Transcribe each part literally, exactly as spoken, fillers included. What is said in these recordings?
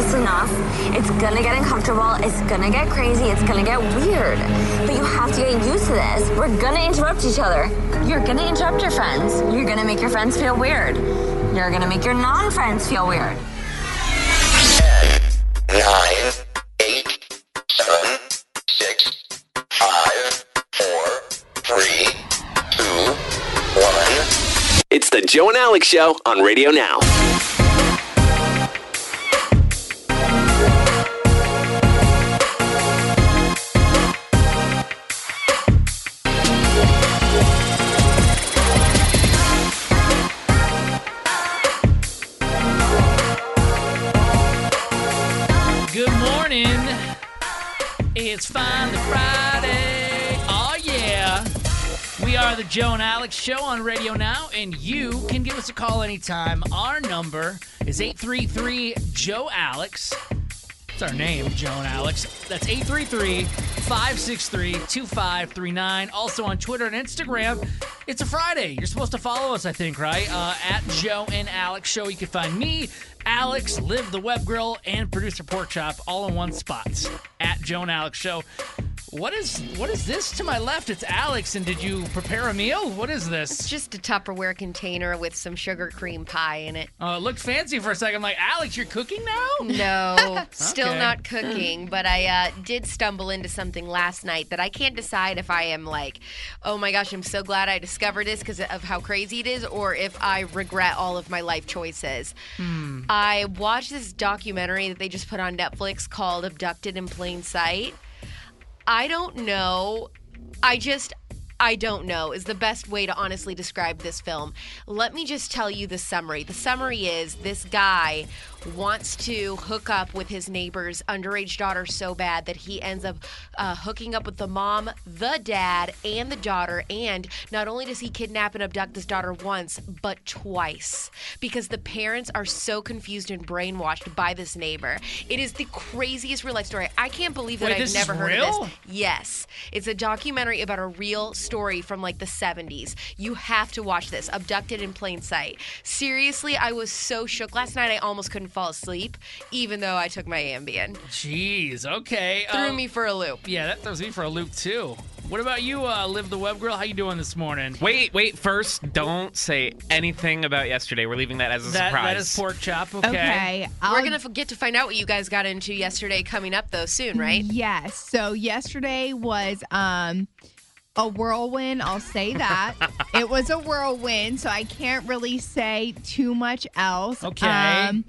this enough. It's gonna get uncomfortable. It's gonna get crazy. It's gonna get weird. But you have to get used to this. We're gonna interrupt each other. You're gonna interrupt your friends. You're gonna make your friends feel weird. You're gonna make your non-friends feel weird. ten, nine, eight, seven, six, five, four, three, two, one. It's the Joe and Alex Show on Radio Now. Good morning. It's finally Friday. Oh, yeah. We are the Joe and Alex Show on Radio Now, and you can give us a call anytime. Our number is eight three three, Joe Alex. That's our name, Joe and Alex. That's eight three three, five six three, two five three nine. Also on Twitter and Instagram. It's a Friday. You're supposed to follow us, I think, right? Uh, at Joe and Alex Show. You can find me, Alex, Liv the Web Grill, and Producer Pork Chop all in one spot. At Joe and Alex Show. What is what is this to my left? It's Alex, and did you prepare a meal? What is this? It's just a Tupperware container with some sugar cream pie in it. Oh, it looked fancy for a second. I'm like, Alex, you're cooking now? No, still Okay. not cooking, but I uh, did stumble into something last night that I can't decide if I am like, oh my gosh, I'm so glad I discovered this because of how crazy it is, or if I regret all of my life choices. Hmm. I watched this documentary that they just put on Netflix called Abducted in Plain Sight. I don't know. I just, I don't know is the best way to honestly describe this film. Let me just tell you the summary. The summary is this guy wants to hook up with his neighbor's underage daughter so bad that he ends up uh, hooking up with the mom, the dad, and the daughter. And not only does he kidnap and abduct his daughter once, but twice. Because the parents are so confused and brainwashed by this neighbor. It is the craziest real life story. I can't believe that Wait, I've this never is heard real? of this. Yes. It's a documentary about a real story from like the seventies. You have to watch this. Abducted in Plain Sight. Seriously, I was so shook. Last night I almost couldn't fall asleep, even though I took my Ambien. Jeez, okay. Threw um, me for a loop. Yeah, that throws me for a loop, too. What about you, uh, Liv the Web Grill? How you doing this morning? Wait, wait, first, don't say anything about yesterday. We're leaving that as a That, surprise. that is Pork Chop, okay. Okay. We're going to get to find out what you guys got into yesterday coming up, though, soon, right? Yes. So yesterday was um a whirlwind. I'll say that. It was a whirlwind, so I can't really say too much else. Okay. Um,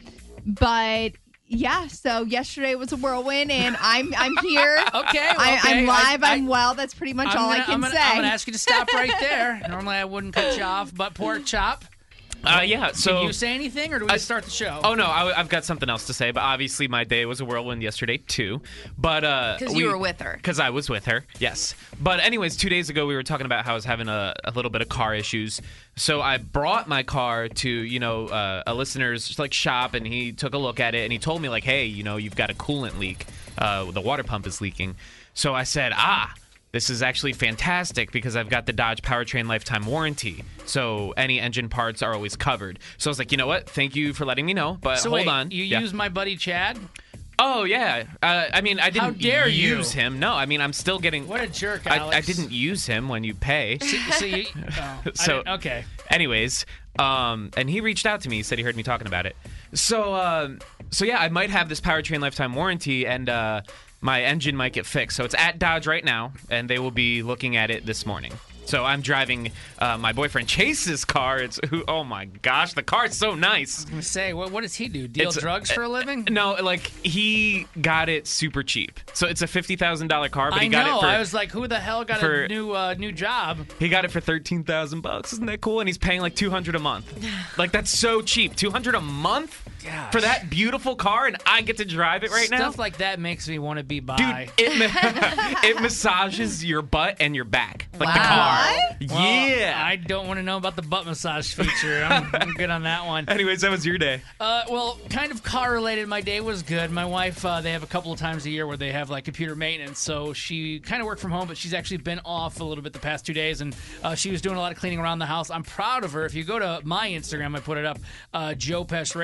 but yeah, so yesterday was a whirlwind, and I'm I'm here. Okay, well, I, okay. I'm live. I- I'm well. That's pretty much I'm all gonna, I can I'm gonna, say. I'm going to ask you to stop right there. Normally I wouldn't cut you off, but Pork Chop, Uh, yeah, so... can you say anything, or do we I- just start the show? Oh, no, I, I've got something else to say, but obviously my day was a whirlwind yesterday, too. But, uh... Because you were with her. Because I was with her, yes. But anyways, two days ago we were talking about how I was having a, a little bit of car issues. So I brought my car to, you know, uh, a listener's, like, shop, and he took a look at it, and he told me, like, hey, you know, you've got a coolant leak. Uh, the water pump is leaking. So I said, ah... This is actually fantastic because I've got the Dodge Powertrain lifetime warranty. So any engine parts are always covered. So I was like, you know what? Thank you for letting me know. But so hold wait, on. you Yeah. used my buddy Chad? Oh, yeah. Uh, I mean, I didn't How dare you. use him. No, I mean, I'm still getting... What a jerk, I, Alex. I didn't use him when you pay. See, see, oh, I So- didn't- okay. Anyways, um, and he reached out to me. He said he heard me talking about it. So, um, so yeah, I might have this Powertrain lifetime warranty, and uh, my engine might get fixed. So it's at Dodge right now, and they will be looking at it this morning. So I'm driving uh, my boyfriend Chase's car. It's who? Oh my gosh, the car is so nice. I was going to say, what, what does he do? Deal It's- drugs for a living? No, like he got it super cheap. So it's a fifty thousand dollar car, but I he got know. it for I was like, who the hell got for- a new uh, new job? he got it for thirteen thousand bucks. Isn't that cool? And he's paying like two hundred a month. Like that's so cheap. Two hundred a month Gosh. for that beautiful car, and I get to drive it right now. Stuff like that makes me want to be by. Dude, it ma- it massages your butt and your back, like the Wow. car. Well, Yeah. I don't want to know about the butt massage feature. I'm, I'm good on that one. Anyways, that was your day. Uh, well, kind of car related. My day was good. My wife, uh, they have a couple of times a year where they have like computer maintenance. So she kind of worked from home, but she's actually been off a little bit the past two days, and uh, she was doing a lot of cleaning around the house. I'm proud of her. If you go to my Instagram, I put it up, uh, Joe Pest Radio.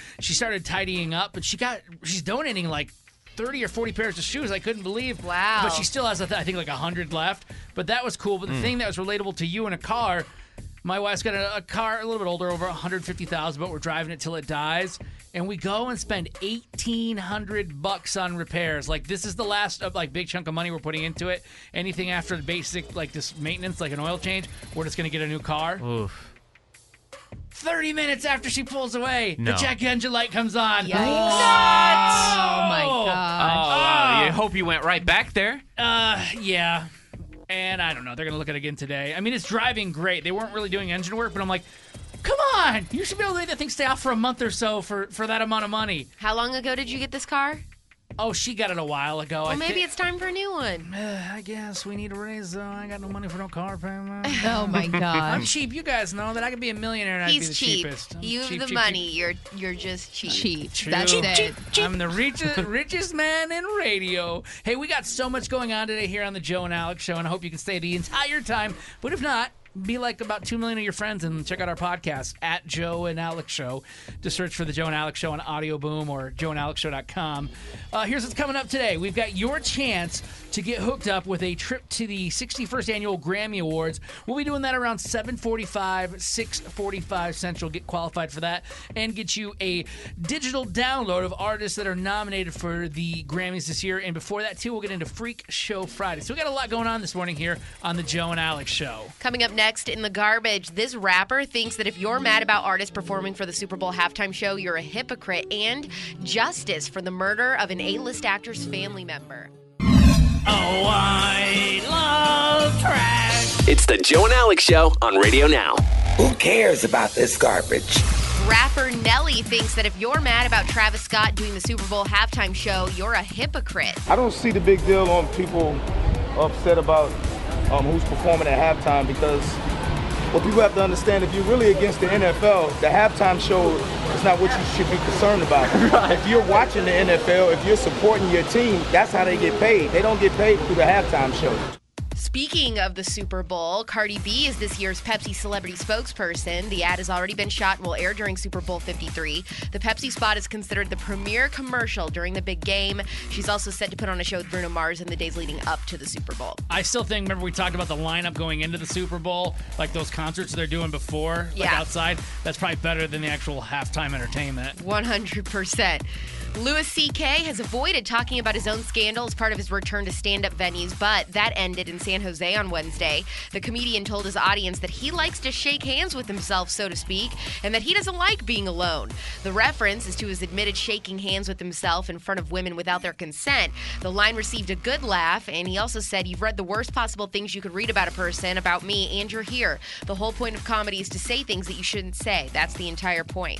she started tidying up, but she got she's donating like thirty or forty pairs of shoes. I couldn't believe. Wow. But she still has, I think, like one hundred left. But that was cool. But the Mm. thing that was relatable to you in a car, my wife's got a, a car a little bit older, over one hundred fifty thousand, but we're driving it till it dies. And we go and spend eighteen hundred bucks on repairs. Like, this is the last of, like, big chunk of money we're putting into it. Anything after the basic, like, this maintenance, like an oil change, we're just going to get a new car. Oof. thirty minutes after she pulls away, No. the check engine light comes on. Yikes. Oh my Oh, gosh. wow. You hope you went right back there. Uh, yeah. And I don't know. They're going to look at it again today. I mean, it's driving great. They weren't really doing engine work, but I'm like, come on. You should be able to make that thing stay off for a month or so for, for that amount of money. How long ago did you get this car? Oh, she got it a while ago. Well, I maybe thi- it's time for a new one. Uh, I guess we need a raise, though. I got no money for no car payment. Oh my I'm gosh. cheap. You guys know that I could be a millionaire and I'd be He's the cheap. cheapest. I'm You have cheap, the cheap, money. cheap. You're you're just cheap. Cheap. True. That's it. I'm the richest, richest man in radio. Hey, we got so much going on today here on the Joe and Alex Show, and I hope you can stay the entire time. But if not, be like about two million of your friends and check out our podcast at Joe and Alex Show. Just search for the Joe and Alex Show on Audio Boom or joe and alex show dot com. Uh, here's what's coming up today. We've got your chance to get hooked up with a trip to the sixty-first Annual Grammy Awards. We'll be doing that around seven forty-five, six forty-five Central. Get qualified for that and get you a digital download of artists that are nominated for the Grammys this year. And before that, too, we'll get into Freak Show Friday. So we got a lot going on this morning here on the Joe and Alex Show. Coming up next in the garbage, this rapper thinks that if you're mad about artists performing for the Super Bowl halftime show, you're a hypocrite, and justice for the murder of an A-list actor's family member. Oh, I love trash. It's the Joe and Alex Show on Radio Now. Who cares about this garbage? Rapper Nelly thinks that if you're mad about Travis Scott doing the Super Bowl halftime show, you're a hypocrite. I don't see the big deal on people upset about um, who's performing at halftime, because what people have to understand, if you're really against the N F L, the halftime show is not what you should be concerned about. Right. If you're watching the N F L, if you're supporting your team, that's how they get paid. They don't get paid through the halftime show. Speaking of the Super Bowl, Cardi B is this year's Pepsi celebrity spokesperson. The ad has already been shot and will air during Super Bowl fifty-three. The Pepsi spot is considered the premier commercial during the big game. She's also set to put on a show with Bruno Mars in the days leading up to the Super Bowl. I still think, remember we talked about the lineup going into the Super Bowl, like those concerts they're doing before, like Yeah. outside? That's probably better than the actual halftime entertainment. one hundred percent. Louis C K has avoided talking about his own scandal as part of his return to stand-up venues, but that ended in San Jose on Wednesday. The comedian told his audience that he likes to shake hands with himself, so to speak, and that he doesn't like being alone. The reference is to his admitted shaking hands with himself in front of women without their consent. The line received a good laugh, and he also said, "You've read the worst possible things you could read about a person, about me, and you're here. The whole point of comedy is to say things that you shouldn't say. That's the entire point."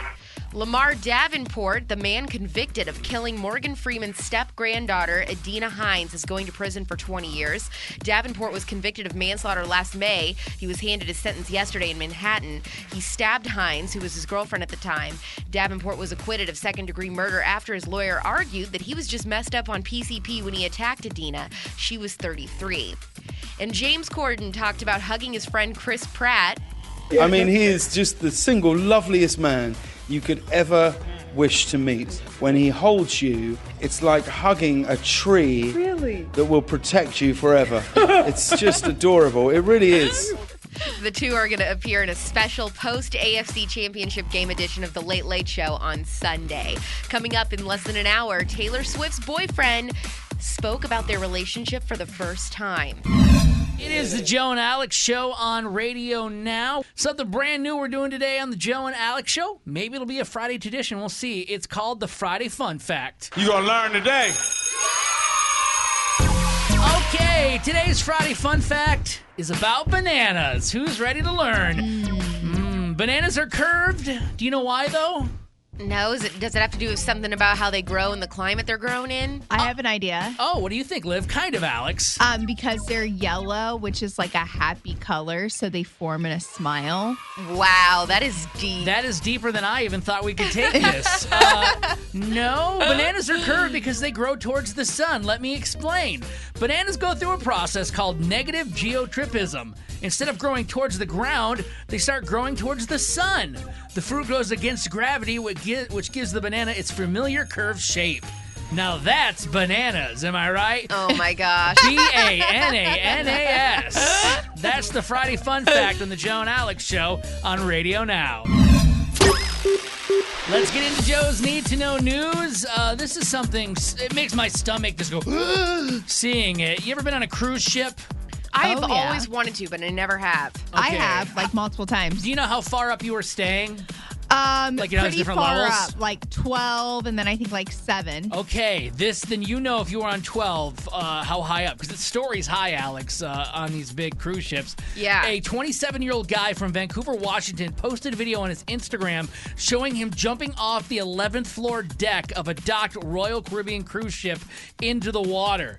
Lamar Davenport, the man convicted of killing Morgan Freeman's step-granddaughter, Adina Hines, is going to prison for twenty years. Davenport was convicted of manslaughter last May. He was handed his sentence yesterday in Manhattan. He stabbed Hines, who was his girlfriend at the time. Davenport was acquitted of second-degree murder after his lawyer argued that he was just messed up on P C P when he attacked Adina. She was thirty-three. And James Corden talked about hugging his friend Chris Pratt. I mean, he is just the single loveliest man you could ever wish to meet. When he holds you, it's like hugging a tree really? that will protect you forever. It's just adorable. It really is. The two are going to appear in a special post-A F C Championship game edition of The Late Late Show on Sunday. Coming up in less than an hour, Taylor Swift's boyfriend spoke about their relationship for the first time. It is the Joe and Alex Show on Radio Now. Something brand new we're doing today on the Joe and Alex Show. Maybe it'll be a Friday tradition. We'll see. It's called the Friday Fun Fact. You gonna learn today. Okay, today's Friday Fun Fact is about bananas. Who's ready to learn? Mm, bananas are curved. Do you know why, though? No, is it, does it have to do with something about how they grow and the climate they're grown in? I have an idea. Oh, what do you think, Liv? Kind of, Alex. Um, because they're yellow, which is like a happy color, so they form in a smile. Wow, that is deep. That is deeper than I even thought we could take this. uh, no, bananas are curved because they grow towards the sun. Let me explain. Bananas go through a process called negative geotropism. Instead of growing towards the ground, they start growing towards the sun. The fruit goes against gravity, which gi- which gives the banana its familiar curved shape. Now that's bananas, am I right? Oh my gosh. B A N A N A S. That's the Friday fun fact on the Joe and Alex Show on Radio Now. Let's get into Joe's Need to Know News. Uh, this is something, it makes my stomach just go, seeing it. You ever been on a cruise ship? I've Oh, yeah. always wanted to, but I never have. I Okay. have, like, multiple times. Do you know how far up you were staying? Um, Like, you know, there's pretty different far levels? up, like twelve, and then I think like seven. Okay, this, then you know if you were on twelve, uh, how high up. Because the story's high, Alex, uh, on these big cruise ships. Yeah. A twenty-seven-year-old guy from Vancouver, Washington, posted a video on his Instagram showing him jumping off the eleventh floor deck of a docked Royal Caribbean cruise ship into the water.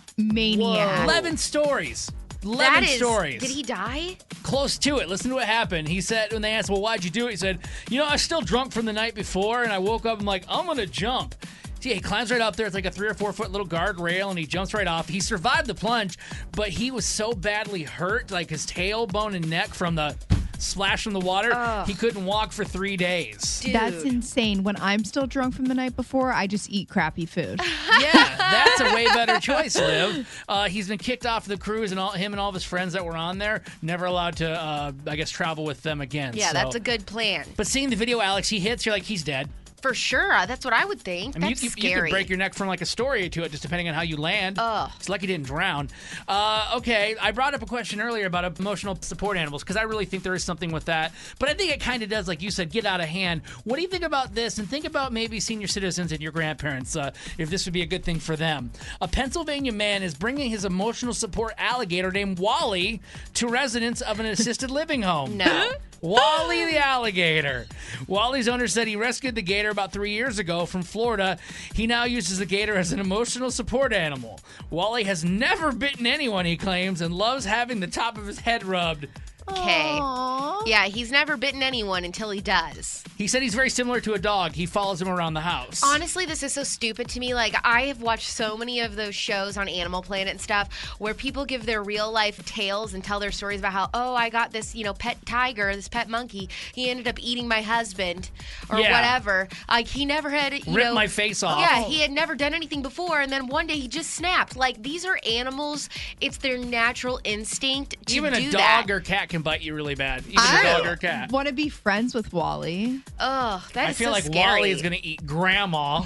Maniac. eleven stories. eleven That is, stories. did he die? Close to it. Listen to what happened. He said, when they asked, well, why'd you do it? He said, you know, I was still drunk from the night before, and I woke up, I'm like, I'm going to jump. See, he climbs right up there. It's like a three or four foot little guardrail, and he jumps right off. He survived the plunge, but he was so badly hurt, like his tailbone and neck from the splash from the water, Ugh. he couldn't walk for three days. Dude. That's insane. When I'm still drunk from the night before, I just eat crappy food. Yeah, that's a way better choice, Liv. Uh, he's been kicked off the cruise, and all him and all of his friends that were on there, never allowed to, uh, I guess, travel with them again. Yeah, so. that's a good plan. But seeing the video, Alex, he hits, you're like, he's dead. For sure. uh, That's what I would think. I mean, That's you, you, you scary. could break your neck from like a story to it, just depending on how you land. Ugh. It's lucky he didn't drown. Uh, okay, I brought up a question earlier about emotional support animals because I really think there is something with that. But I think it kind of does, like you said, get out of hand. What do you think about this? And think about maybe senior citizens and your grandparents, uh, if this would be a good thing for them. A Pennsylvania man is bringing his emotional support alligator named Wally to residents of an assisted living home. No. Wally the alligator. Wally's owner said he rescued the gator about three years ago from Florida. He now uses the gator as an emotional support animal. Wally has never bitten anyone, he claims, and loves having the top of his head rubbed. Okay. Yeah, he's never bitten anyone until he does. He said he's very similar to a dog. He follows him around the house. Honestly, this is so stupid to me. Like, I have watched so many of those shows on Animal Planet and stuff where people give their real life tales and tell their stories about how, oh, I got this, you know, pet tiger, this pet monkey. He ended up eating my husband or Yeah. whatever. Like, he never had, you Ripped know. my face off. Yeah, he had never done anything before, and then one day he just snapped. Like, these are animals. It's their natural instinct to Even do a that. dog or cat can bite you really bad. Even I a dog or cat. want to be friends with Wally. Ugh, that I is feel so like scary. Wally is going to eat grandma.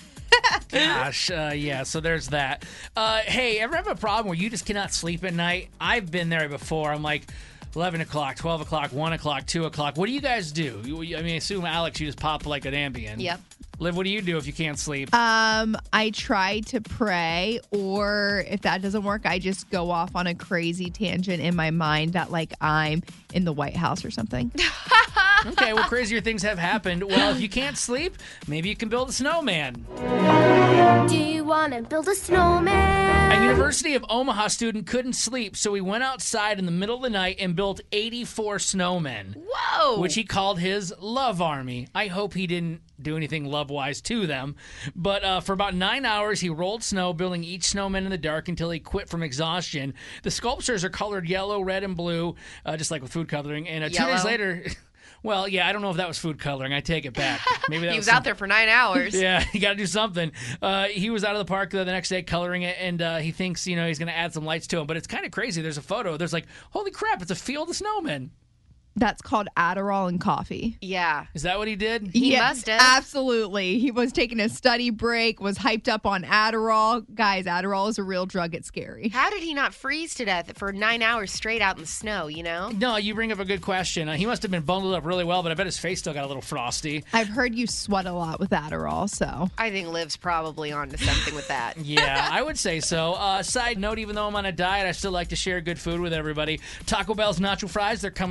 Gosh, uh, yeah, so there's that. Uh, hey, ever have a problem where you just cannot sleep at night? I've been there before. I'm like, eleven o'clock, twelve o'clock, one o'clock, two o'clock. What do you guys do? You, I mean, I assume, Alex, you just pop like an Ambien. Yep. Liv, what do you do if you can't sleep? Um, I try to pray, or if that doesn't work, I just go off on a crazy tangent in my mind that like I'm in the White House or something. Okay, well, crazier things have happened. Well, if you can't sleep, maybe you can build a snowman. Do you want to build a snowman? A University of Omaha student couldn't sleep, so he went outside in the middle of the night and built eighty-four snowmen. Whoa! Which he called his love army. I hope he didn't do anything love-wise to them. But uh, for about nine hours, he rolled snow, building each snowman in the dark until he quit from exhaustion. The sculptures are colored yellow, red, and blue, uh, just like with food coloring. And uh, two days Yellow? later... Well, yeah, I don't know if that was food coloring. I take it back. Maybe that he was, was some- out there for nine hours. Yeah, you got to do something. Uh, he was out of the park the next day coloring it, and uh, he thinks, you know, he's going to add some lights to him. But it's kind of crazy. There's a photo. There's like, holy crap, it's a field of snowmen. That's called Adderall and coffee. Yeah. Is that what he did? He Yeah, must have. Absolutely. He was taking a study break, was hyped up on Adderall. Guys, Adderall is a real drug. It's scary. How did he not freeze to death for nine hours straight out in the snow, you know? No, you bring up a good question. Uh, he must have been bundled up really well, but I bet his face still got a little frosty. I've heard you sweat a lot with Adderall, so. I think Liv's probably on to something with that. Yeah, I would say so. Uh, side note, even though I'm on a diet, I still like to share good food with everybody. Taco Bell's Nacho Fries, they're coming back next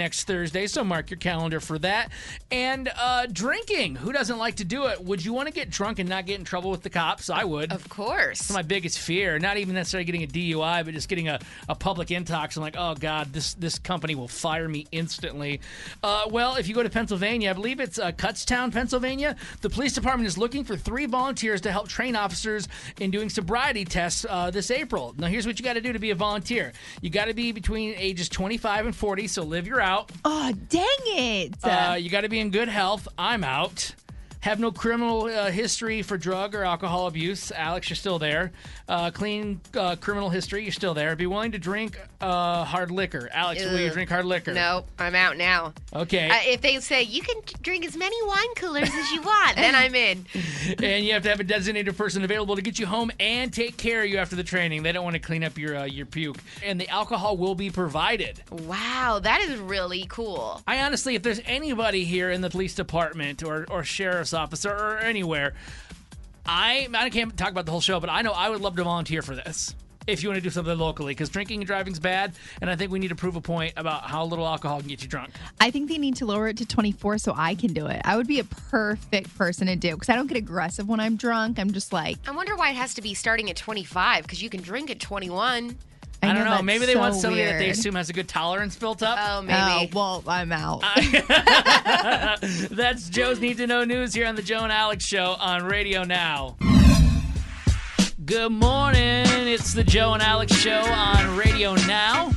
next Thursday, so mark your calendar for that. And uh, drinking. Who doesn't like to do it? Would you want to get drunk and not get in trouble with the cops? I would. Of course. It's my biggest fear. Not even necessarily getting a D U I, but just getting a, a public intox. I'm like, oh, God, this, this company will fire me instantly. Uh, well, if you go to Pennsylvania, I believe it's uh, Kutztown, Pennsylvania, the police department is looking for three volunteers to help train officers in doing sobriety tests uh, this April. Now, here's what you got to do to be a volunteer. You got to be between ages twenty-five and forty, so live, you're out. Oh, dang it. Uh, you got to be in good health. I'm out. Have no criminal uh, history for drug or alcohol abuse. Alex, you're still there. Uh, clean uh, criminal history, you're still there. Be willing to drink uh, hard liquor. Alex, will you Ugh. drink hard liquor? No, I'm out now. Okay. Uh, if they say you can t- drink as many wine coolers as you want, then I'm in. And you have to have a designated person available to get you home and take care of you after the training. They don't want to clean up your uh, your puke. And the alcohol will be provided. Wow, that is really cool. I honestly, if there's anybody here in the police department or, or sheriff's officer or anywhere, I I can't talk about the whole show, but I know I would love to volunteer for this if you want to do something locally, because drinking and driving's bad, and I think we need to prove a point about how little alcohol can get you drunk. I think they need to lower it to twenty-four so I can do it. I would be a perfect person to do because I don't get aggressive when I'm drunk. I'm just like... I wonder why it has to be starting at twenty-five, because you can drink at twenty-one. I, I don't know, know. that's Maybe they so want somebody that they weird. assume has a good tolerance built up. Oh, maybe. Oh, well, I'm out. That's Joe's Need to Know News here on the Joe and Alex Show on Radio Now. Good morning. It's the Joe and Alex Show on Radio Now.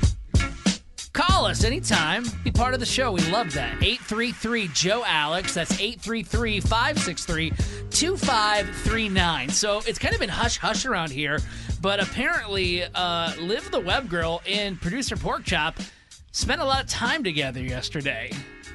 Call us anytime. Be part of the show. We love that. eight three three, Joe Alex. That's eight three three, five six three, two five three nine. So it's kind of been hush-hush around here, but apparently uh, Liv the Web Girl and producer Pork Chop spent a lot of time together yesterday.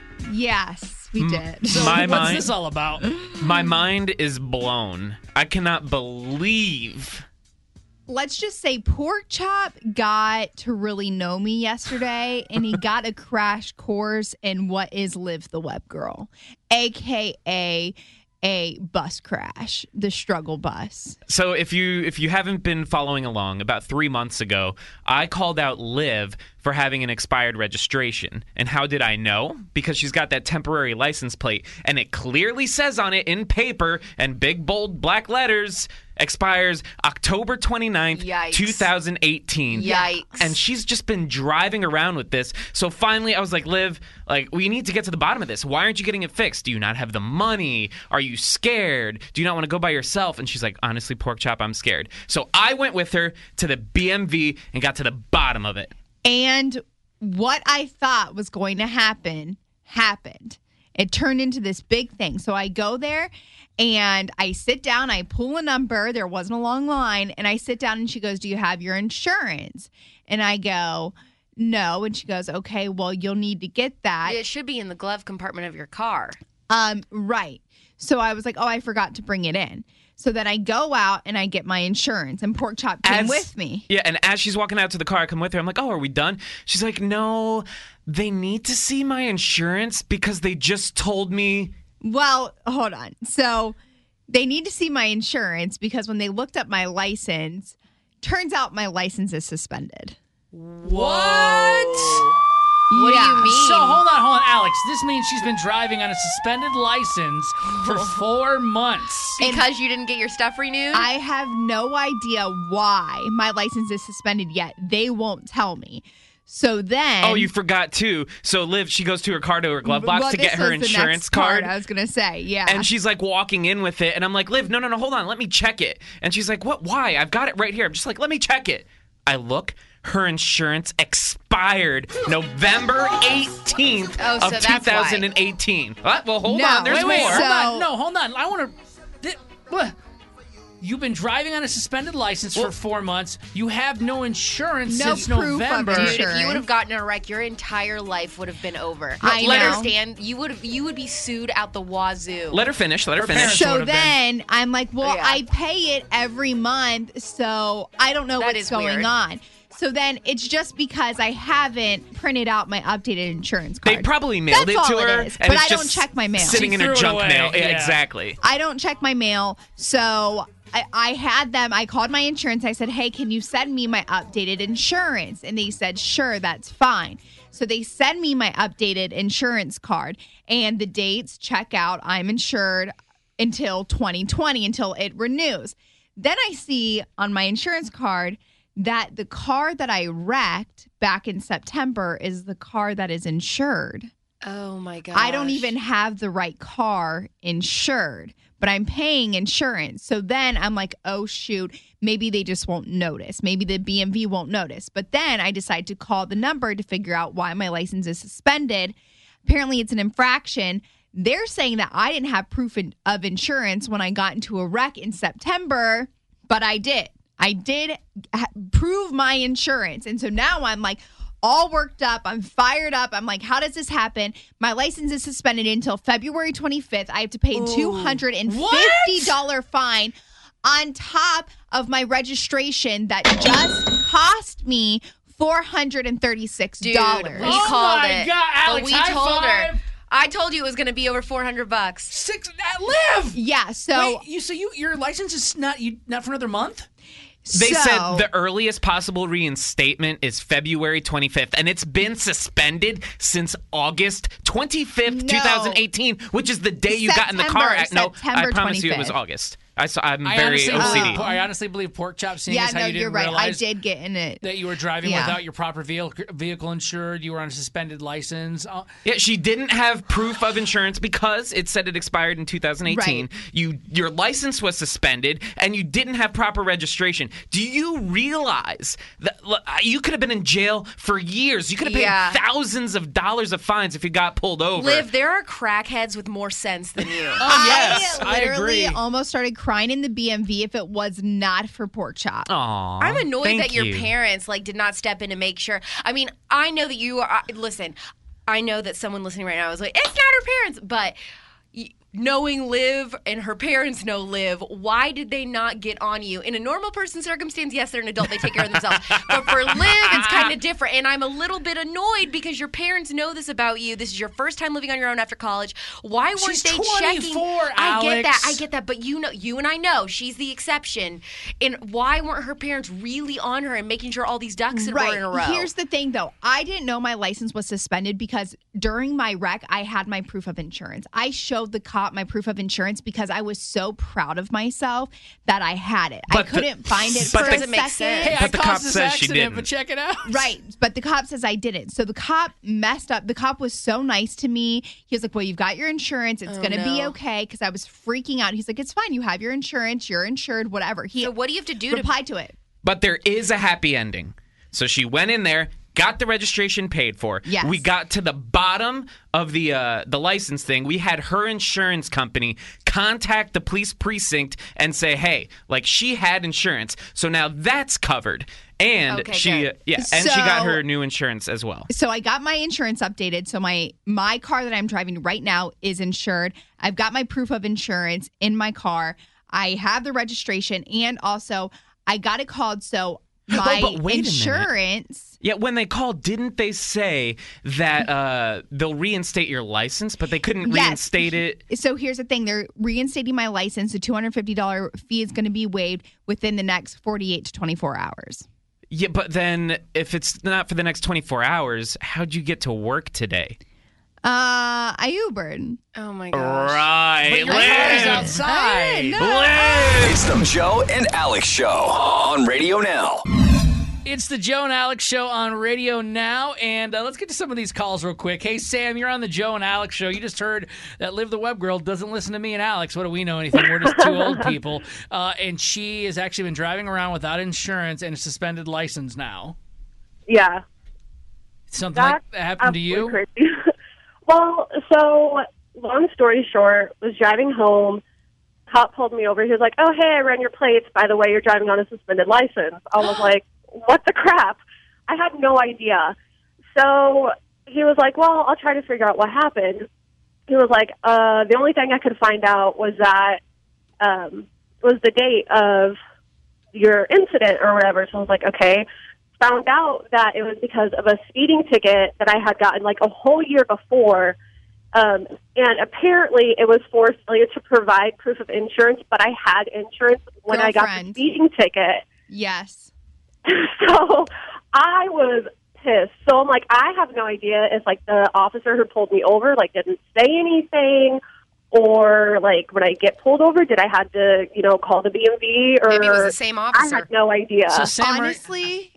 Yes, we did. So My what's mind- this all about? My mind is blown. I cannot believe. Let's just say Pork Chop got to really know me yesterday, and he got a crash course in what is Liv the Web Girl, a k a a bus crash, the struggle bus. So if you if you haven't been following along, about three months ago, I called out Liv for having an expired registration. And how did I know? Because she's got that temporary license plate, and it clearly says on it in paper and big bold black letters, expires October twenty-ninth, Yikes. two thousand eighteen. Yikes. And she's just been driving around with this. So finally I was like, Liv, like, we need to get to the bottom of this. Why aren't you getting it fixed? Do you not have the money? Are you scared? Do you not want to go by yourself? And she's like, honestly, Pork Chop, I'm scared. So I went with her to the B M V and got to the bottom of it. And what I thought was going to happen, happened. It turned into this big thing. So I go there and I sit down, I pull a number. There wasn't a long line. And I sit down and she goes, do you have your insurance? And I go, no. And she goes, okay, well, you'll need to get that. It should be in the glove compartment of your car. Um, right. So I was like, oh, I forgot to bring it in. So then I go out and I get my insurance, and Pork Chop came As- with me. Yeah, and as she's walking out to the car, I come with her. I'm like, oh, are we done? She's like, no, they need to see my insurance because they just told me. Well, hold on. So they need to see my insurance because when they looked up my license, turns out my license is suspended. What? What do Yeah. you mean? So hold on, hold on, Alex. This means she's been driving on a suspended license for four months. Because you didn't get your stuff renewed? I have no idea why my license is suspended yet. They won't tell me. So then... Oh, you forgot too. So Liv, she goes to her car to her glove box Well, to this get her was the insurance next part card. I was going to say, yeah. And she's like walking in with it. And I'm like, Liv, no, no, no, hold on. Let me check it. And she's like, what? Why? I've got it right here. I'm just like, let me check it. I look. Her insurance expired November eighteenth Oh, so of that's two thousand eighteen. What? Well, hold No, on. There's wait, wait, more. hold So- on. No, hold on. I want to. You've been driving on a suspended license for four months. You have no insurance No since proof of November. Dude, insurance. if you would have gotten in a wreck, your entire life would have been over. I Let know. her stand. You would you would be sued out the wazoo. Let her finish. Let her Her finish. parents would So have then I'm like, well, Yeah. I pay it every month, so I don't know That what's is going weird. on. So then it's just because I haven't printed out my updated insurance card. They probably mailed That's it to all her. it is. and But it's I don't just check my mail. Sitting She in her threw it junk away. mail. Yeah, Yeah. exactly. I don't check my mail, so I, I had them. I called my insurance. I said, hey, can you send me my updated insurance? And they said, sure, that's fine. So they send me my updated insurance card and the dates check out. I'm insured until twenty twenty, until it renews. Then I see on my insurance card that the car that I wrecked back in September is the car that is insured. Oh, my gosh. I don't even have the right car insured, but I'm paying insurance. So then I'm like, oh, shoot, maybe they just won't notice. Maybe the B M V won't notice. But then I decide to call the number to figure out why my license is suspended. Apparently, it's an infraction. They're saying that I didn't have proof of insurance when I got into a wreck in September, but I did. I did ha- prove my insurance. And so now I'm like all worked up. I'm fired up. I'm like, how does this happen? My license is suspended until February twenty-fifth. I have to pay a two hundred fifty dollars fine on top of my registration that just cost me four hundred thirty-six dollars. Dude, we Oh called my it. God, Alex, but we high told five. her. I told you it was going to be over four hundred bucks. Six. That live. Yeah, so Wait, you so you your license is not you not for another month? They so, said the earliest possible reinstatement is February twenty-fifth, and it's been suspended since August twenty-fifth, No. twenty eighteen, which is the day you got in the car. September, At, no, September I promise you it was twenty-fifth. August. I saw, I'm I very honestly, O C D. believe, I honestly believe pork chop seeing yeah, as how no, you didn't you're right. I realize did get in it. that you were driving Yeah. without your proper vehicle, vehicle insured. You were on a suspended license. Uh, Yeah, she didn't have proof of insurance because it said it expired in two thousand eighteen. Right. You, your license was suspended, and you didn't have proper registration. Do you realize that look, you could have been in jail for years? You could have paid Yeah. thousands of dollars of fines if you got pulled over. Liv, there are crackheads with more sense than you. oh yes, I I literally agree. almost started crying in the B M V if it was not for pork chop. Aw, I'm annoyed thank that your you. parents like did not step in to make sure. I mean, I know that you are. I- Listen, I know that someone listening right now is like, it's not her parents, but. y- Knowing Liv and her parents know Liv, why did they not get on you? In a normal person circumstance, yes, they're an adult, they take care of themselves. But for Liv, it's kind of different. And I'm a little bit annoyed because your parents know this about you. This is your first time living on your own after college. Why weren't She's they checking? twenty-four, I get that. Alex. I get that. But you know, you and I know she's the exception. And why weren't her parents really on her and making sure all these ducks Right. were in a row? Here's the thing, though. I didn't know my license was suspended because during my wreck, I had my proof of insurance. I showed the cop my proof of insurance because I was so proud of myself that I had it. I But the- couldn't find it but for the- a Doesn't make second. sense. Hey, I But the caused cop this says she accident, didn't. but check it out. Right. But the cop says I didn't. So the cop messed up. The cop was so nice to me. He was like, well, you've got your insurance. It's Oh, going to be no. okay. Because I was freaking out. He's like, it's fine. You have your insurance. You're insured, whatever. He So what do you have to do to replied to it. But there is a happy ending. So she went in there, got the registration paid for. Yes. We got to the bottom of the uh, the license thing. We had her insurance company contact the police precinct and say, "Hey, like she had insurance, so now that's covered." And Okay, she, good. uh, yeah, and she got So- her new insurance as well. So I got my insurance updated. So my my car that I'm driving right now is insured. I've got my proof of insurance in my car. I have the registration, and also I got it called. So my but wait a minute. insurance. Yeah, when they called, didn't they say that uh, they'll reinstate your license, but they couldn't Yes. reinstate it? So here's the thing: they're reinstating my license. The two hundred fifty dollars fee is going to be waived within the next forty-eight to twenty-four hours. Yeah, but then if it's not for the next twenty-four hours, how'd you get to work today? Uh, I Ubered. Oh my gosh. Right, But your car is Liv. outside. Liv. It's the Joe and Alex Show on Radio Now. It's the Joe and Alex Show on Radio Now, and uh, let's get to some of these calls real quick. Hey, Sam, you're on the Joe and Alex Show. You just heard that Liv the Web Girl doesn't listen to me and Alex. What do we know anything? We're just two old people. Uh, and she has actually been driving around without insurance and a suspended license now. Yeah. Something like that happened to you? absolutely crazy. Well, so long story short, was driving home. Cop pulled me over. He was like, "Oh, hey, I ran your plates. By the way, you're driving on a suspended license." I was like, "What the crap?" I had no idea. So he was like, "Well, I'll try to figure out what happened." He was like, uh, "The only thing I could find out was that um, was the date of your incident or whatever." So I was like, "Okay." Found out that it was because of a speeding ticket that I had gotten like a whole year before Um, and apparently it was for failure to provide proof of insurance, but I had insurance when I got the Girlfriend. speeding ticket. Yes. So I was pissed. So I'm like, I have no idea if, like, the officer who pulled me over, like, didn't say anything, or, like, when I get pulled over, did I have to, you know, call the B M V? Or Maybe it was the same officer. I had no idea. So Sam, are- Honestly,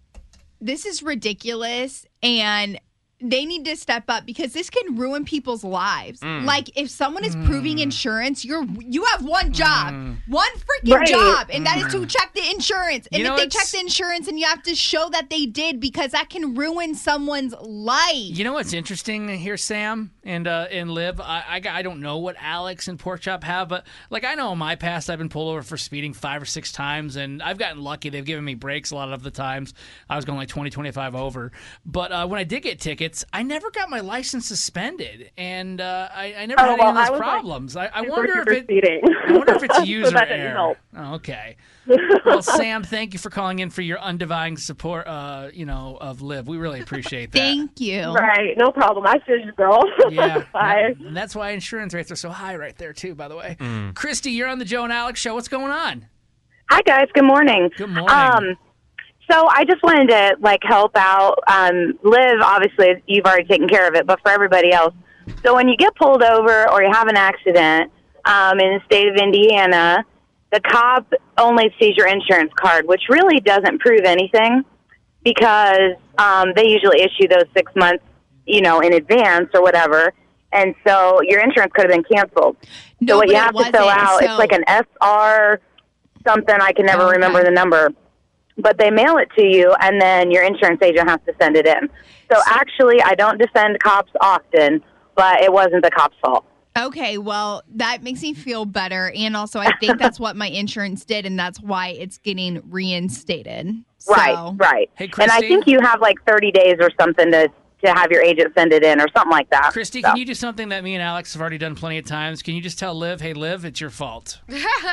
this is ridiculous, and they need to step up because this can ruin people's lives. Mm. Like, if someone is proving insurance, you're you have one job, one freaking Right. job, and that is to check the insurance. And You know, if they it's- check the insurance, and you have to show that they did, because that can ruin someone's life. You know what's interesting here, Sam and uh, and Liv? I, I I don't know what Alex and Pork Chop have, but like I know in my past I've been pulled over for speeding five or six times, and I've gotten lucky. They've given me breaks a lot of the times. I was going like twenty, twenty-five over. But uh, when I did get tickets, I never got my license suspended, and uh, I, I never Oh, had well, any I of those was, like, problems. I, I super, wonder super if it. speeding. I wonder if it's So user that didn't error. help. Oh, okay. Well, Sam, thank you for calling in for your undividing support. Uh, you know, of Liv. We really appreciate that. Thank you. Right, no problem. I feel you, girl. Yeah, Bye. yeah. And that's why insurance rates are so high right there too. By the way, Mm. Christy, you're on the Joe and Alex show. What's going on? Hi, guys. Good morning. Good morning. Um, so I just wanted to, like, help out. Um, Liv, obviously, you've already taken care of it, but for everybody else. So when you get pulled over or you have an accident um, in the state of Indiana, the cop only sees your insurance card, which really doesn't prove anything because um, they usually issue those six months, you know, in advance or whatever. And so your insurance could have been canceled. No, so what but you it have to fill wasn't, out, so- it's like an S R something. I can never Okay. remember the number. But they mail it to you, and then your insurance agent has to send it in. So actually, I don't defend cops often, but it wasn't the cop's fault. Okay, well, that makes me feel better. And also, I think that's what my insurance did, and that's why it's getting reinstated. So, Right, right. Hey, and I Christy? think you have like thirty days or something to, to have your agent send it in or something like that. Christy, So, can you do something that me and Alex have already done plenty of times? Can you just tell Liv, hey, Liv, it's your fault?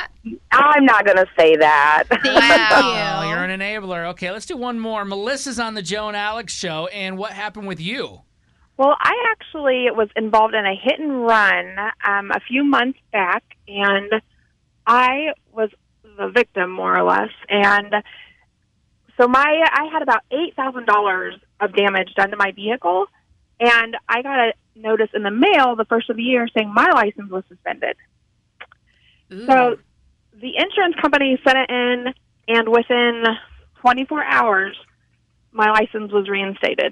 I'm not going to say that. thank Oh, you. you're an enabler. Okay, let's do one more. Melissa's on the Joe and Alex show, and what happened with you? Well, I actually was involved in a hit and run um, a few months back, and I was the victim, more or less. And so my I had about eight thousand dollars of damage done to my vehicle, and I got a notice in the mail the first of the year saying my license was suspended. So the insurance company sent it in, and within twenty-four hours, my license was reinstated.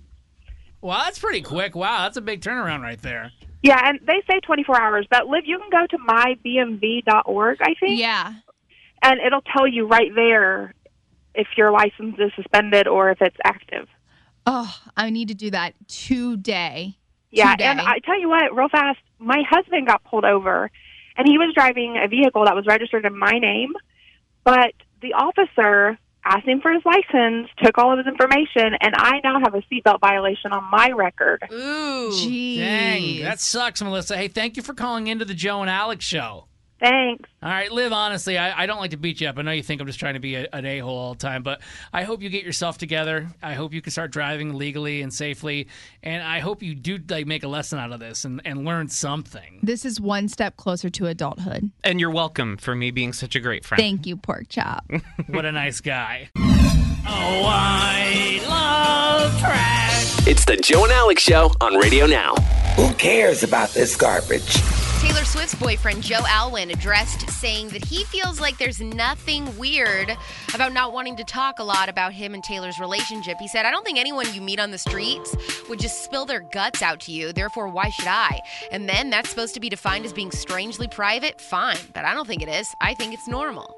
Well, that's pretty quick. Wow, that's a big turnaround right there. Yeah, and they say twenty-four hours, but Liv, you can go to my b m v dot org, I think. Yeah. And it'll tell you right there if your license is suspended or if it's active. Oh, I need to do that today. Yeah, Today. and I tell you what, real fast, my husband got pulled over, and he was driving a vehicle that was registered in my name, but the officer asked him for his license, took all of his information, and I now have a seatbelt violation on my record. Ooh. Jeez. Dang, that sucks, Melissa. Hey, thank you for calling into the Joe and Alex show. Thanks. All right, Liv, honestly, I, I don't like to beat you up. I know you think I'm just trying to be a, an a-hole all the time, but I hope you get yourself together. I hope you can start driving legally and safely, and I hope you do like make a lesson out of this and, and learn something. This is one step closer to adulthood. And you're welcome for me being such a great friend. Thank you, Pork Chop. What a nice guy. Oh, I love trash. It's the Joe and Alex show on Radio Now. Who cares about this garbage? Taylor Swift's boyfriend, Joe Alwyn, addressed saying that he feels like there's nothing weird about not wanting to talk a lot about him and Taylor's relationship. He said, I don't think anyone you meet on the streets would just spill their guts out to you. Therefore, why should I? And then that's supposed to be defined as being strangely private? Fine. But I don't think it is. I think it's normal.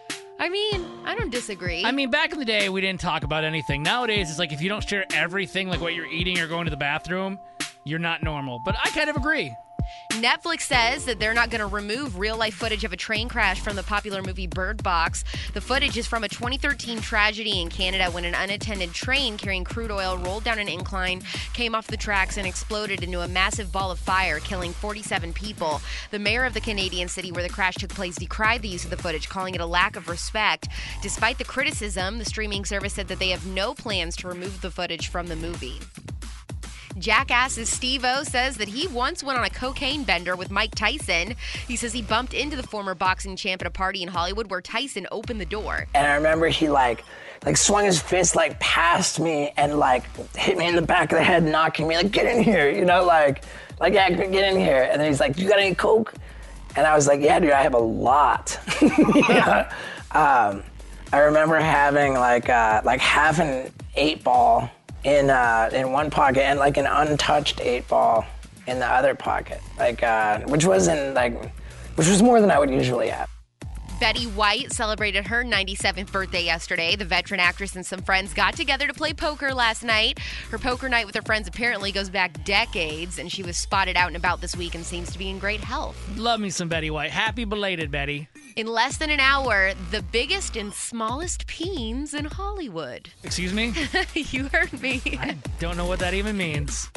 I mean, I don't disagree. I mean, back in the day, we didn't talk about anything. Nowadays, it's like if you don't share everything, like what you're eating or going to the bathroom, you're not normal. But I kind of agree. Netflix says that they're not going to remove real-life footage of a train crash from the popular movie Bird Box. The footage is from a twenty thirteen tragedy in Canada when an unattended train carrying crude oil rolled down an incline, came off the tracks, and exploded into a massive ball of fire, killing forty-seven people. The mayor of the Canadian city where the crash took place decried the use of the footage, calling it a lack of respect. Despite the criticism, the streaming service said that they have no plans to remove the footage from the movie. Jackass's Steve-O says that he once went on a cocaine bender with Mike Tyson. He says he bumped into the former boxing champ at a party in Hollywood where Tyson opened the door. And I remember he like like swung his fist like past me and like hit me in the back of the head, knocking me like, get in here, you know, like, like yeah, get in here. And then he's like, you got any coke? And I was like, yeah, dude, I have a lot. yeah. um, I remember having like uh, like half an eight ball in uh, in one pocket and like an untouched eight ball in the other pocket, like uh, which wasn't like, which was more than I would usually have. Betty White celebrated her ninety-seventh birthday yesterday. The veteran actress and some friends got together to play poker last night. Her poker night with her friends apparently goes back decades, and she was spotted out and about this week and seems to be in great health. Love me some Betty White. Happy belated, Betty. In less than an hour, the biggest and smallest peens in Hollywood. Excuse me? You heard me. I don't know what that even means.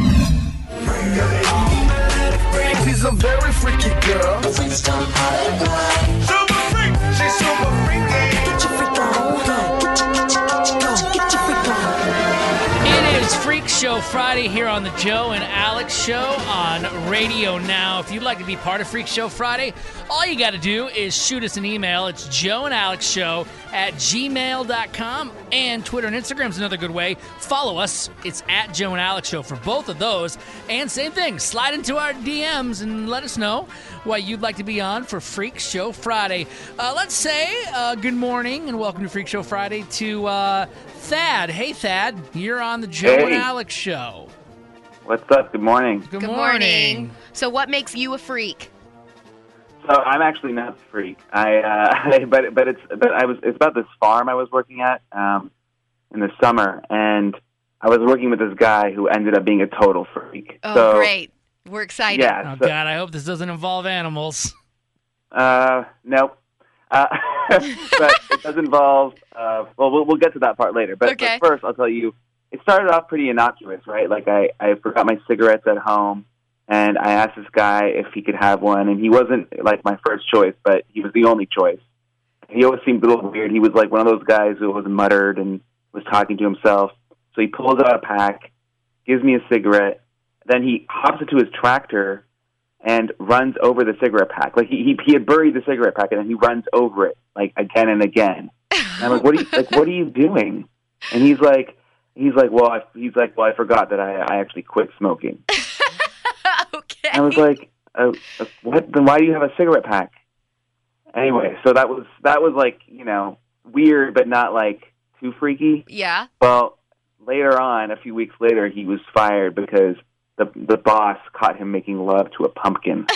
She's a very freaky girl. Super freak. She's super freaky. Get your freak on. Get your, get your freak on. It is Freak Show Friday here on the Joe and Alex Show on Radio Now. If you'd like to be part of Freak Show Friday, all you got to do is shoot us an email. It's Joe and Alex Show at gmail dot com, and Twitter and Instagram is another good way. Follow us. It's at Joe and Alex Show for both of those. And same thing, slide into our D Ms and let us know why you'd like to be on for Freak Show Friday. Uh, let's say uh, good morning and welcome to Freak Show Friday to uh, Thad. Hey, Thad, you're on the Joe Hey. and Alex Show. What's up? Good morning. Good, Good morning. So what makes you a freak? So I'm actually not a freak. I, uh, but but it's but I was it's about this farm I was working at um, in the summer, and I was working with this guy who ended up being a total freak. Oh, so, great. We're excited. Yeah. Oh, so- God, I hope this doesn't involve animals. Uh, nope. Uh, but it does involve. Uh, well, well, we'll get to that part later. But, Okay. but first, I'll tell you, it started off pretty innocuous, right? Like I, I forgot my cigarettes at home, and I asked this guy if he could have one, and he wasn't like my first choice, but he was the only choice. He always seemed a little weird. He was like one of those guys who was muttered and was talking to himself. So he pulls out a pack, gives me a cigarette, then he hops into his tractor and runs over the cigarette pack. Like he, he he had buried the cigarette pack, and then he runs over it like again and again. And I'm like, what are you like? What are you doing? And he's like, he's like, well, I, he's like, well, I forgot that I, I actually quit smoking. Okay. And I was like, uh, uh, what? Then why do you have a cigarette pack? Anyway, so that was that was like, you know, weird, but not like too freaky. Yeah. Well, later on, a few weeks later, he was fired because the the boss caught him making love to a pumpkin.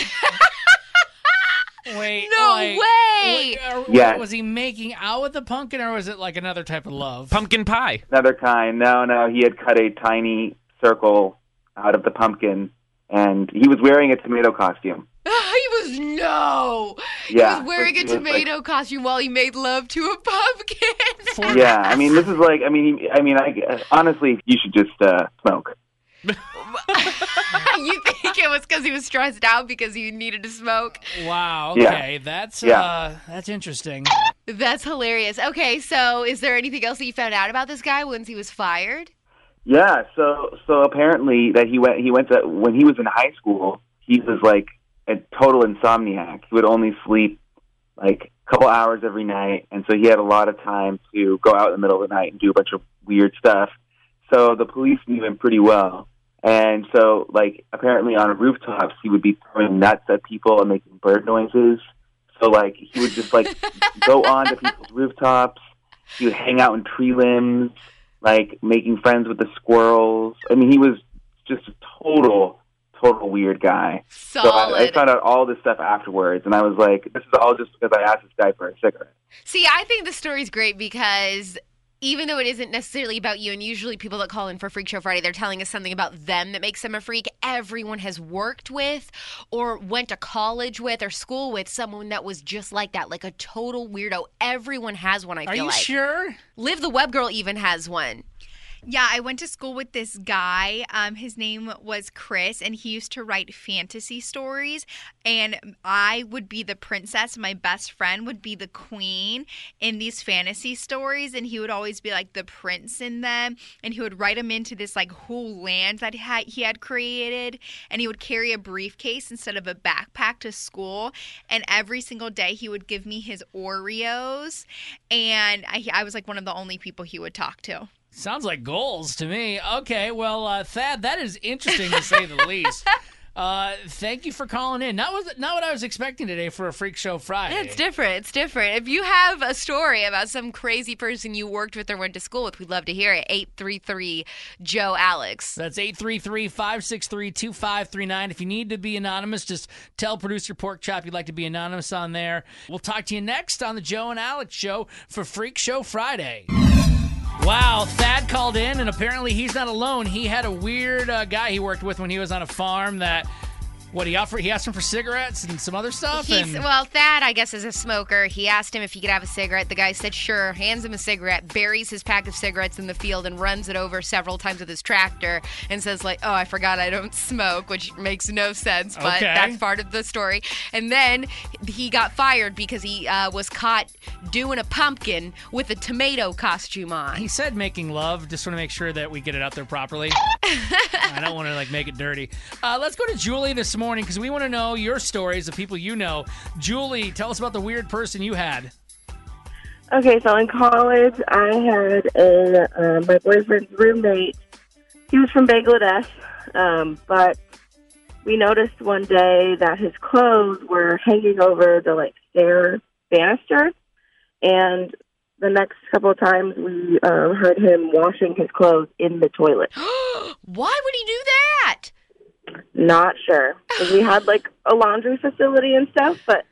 Wait, No like, way! wait, uh, Yes. Was he making out with the pumpkin, or was it like another type of love? Pumpkin pie. Another kind. No, no, he had cut a tiny circle out of the pumpkin, and he was wearing a tomato costume. he was no. Yeah, He was wearing but a he was, like- tomato costume while he made love to a pumpkin. Yeah, I mean, this is like, I mean, he, I mean, I, honestly, you should just uh, smoke. You think it was because he was stressed out because he needed to smoke? Wow. Yeah. Okay, that's Yeah. uh, that's interesting. That's hilarious. Okay, so is there anything else that you found out about this guy once he was fired? Yeah, so so apparently that he went he went to when he was in high school, he was like a total insomniac. He would only sleep like a couple hours every night, and so he had a lot of time to go out in the middle of the night and do a bunch of weird stuff. So the police knew him pretty well. And so, like, apparently on rooftops, he would be throwing nuts at people and making bird noises. So, like, he would just, like, go onto people's rooftops. He would hang out in tree limbs, like, making friends with the squirrels. I mean, he was just a total, total weird guy. Solid. So I, I found out all this stuff afterwards, and I was like, this is all just because I asked this guy for a cigarette. See, I think the story's great because even though it isn't necessarily about you, and usually people that call in for Freak Show Friday, they're telling us something about them that makes them a freak. Everyone has worked with or went to college with or school with someone that was just like that, like a total weirdo. Everyone has one, I Are feel you like. sure? Liv the Web Girl even has one. Yeah, I went to school with this guy. Um, his name was Chris, and he used to write fantasy stories. And I would be the princess. My best friend would be the queen in these fantasy stories. And he would always be like the prince in them. And he would write them into this like whole land that he had, he had created. And he would carry a briefcase instead of a backpack to school. And every single day he would give me his Oreos. And I, I was like one of the only people he would talk to. Sounds like goals to me. Okay, well, uh, Thad, that is interesting to say the least. Uh, thank you for calling in. Not was not what I was expecting today for a Freak Show Friday. It's different. It's different. If you have a story about some crazy person you worked with or went to school with, we'd love to hear it. eight three three, Joe Alex. That's eight three three, five six three, two five three nine. If you need to be anonymous, just tell producer Porkchop you'd like to be anonymous on there. We'll talk to you next on the Joe and Alex Show for Freak Show Friday. Wow, Thad called in, and apparently he's not alone. He had a weird uh, guy he worked with when he was on a farm that, what, he offered? He asked him for cigarettes and some other stuff? He's, and... Well, Thad, I guess, is a smoker. He asked him if he could have a cigarette. The guy said sure, hands him a cigarette, buries his pack of cigarettes in the field, and runs it over several times with his tractor and says, like, oh, I forgot I don't smoke, which makes no sense, but Okay. that's part of the story. And then he got fired because he uh, was caught doing a pumpkin with a tomato costume on. He said making love. Just want to make sure that we get it out there properly. I don't want to, like, make it dirty. Uh, let's go to Julie this morning because we want to know your stories of people you know. Julie, tell us about the weird person you had. Okay, so in college, I had a uh, my boyfriend's roommate. He was from Bangladesh, um, but we noticed one day that his clothes were hanging over the like stair banister, and the next couple of times we uh, heard him washing his clothes in the toilet. Why would he do that? Not sure. 'Cause we had like a laundry facility and stuff, but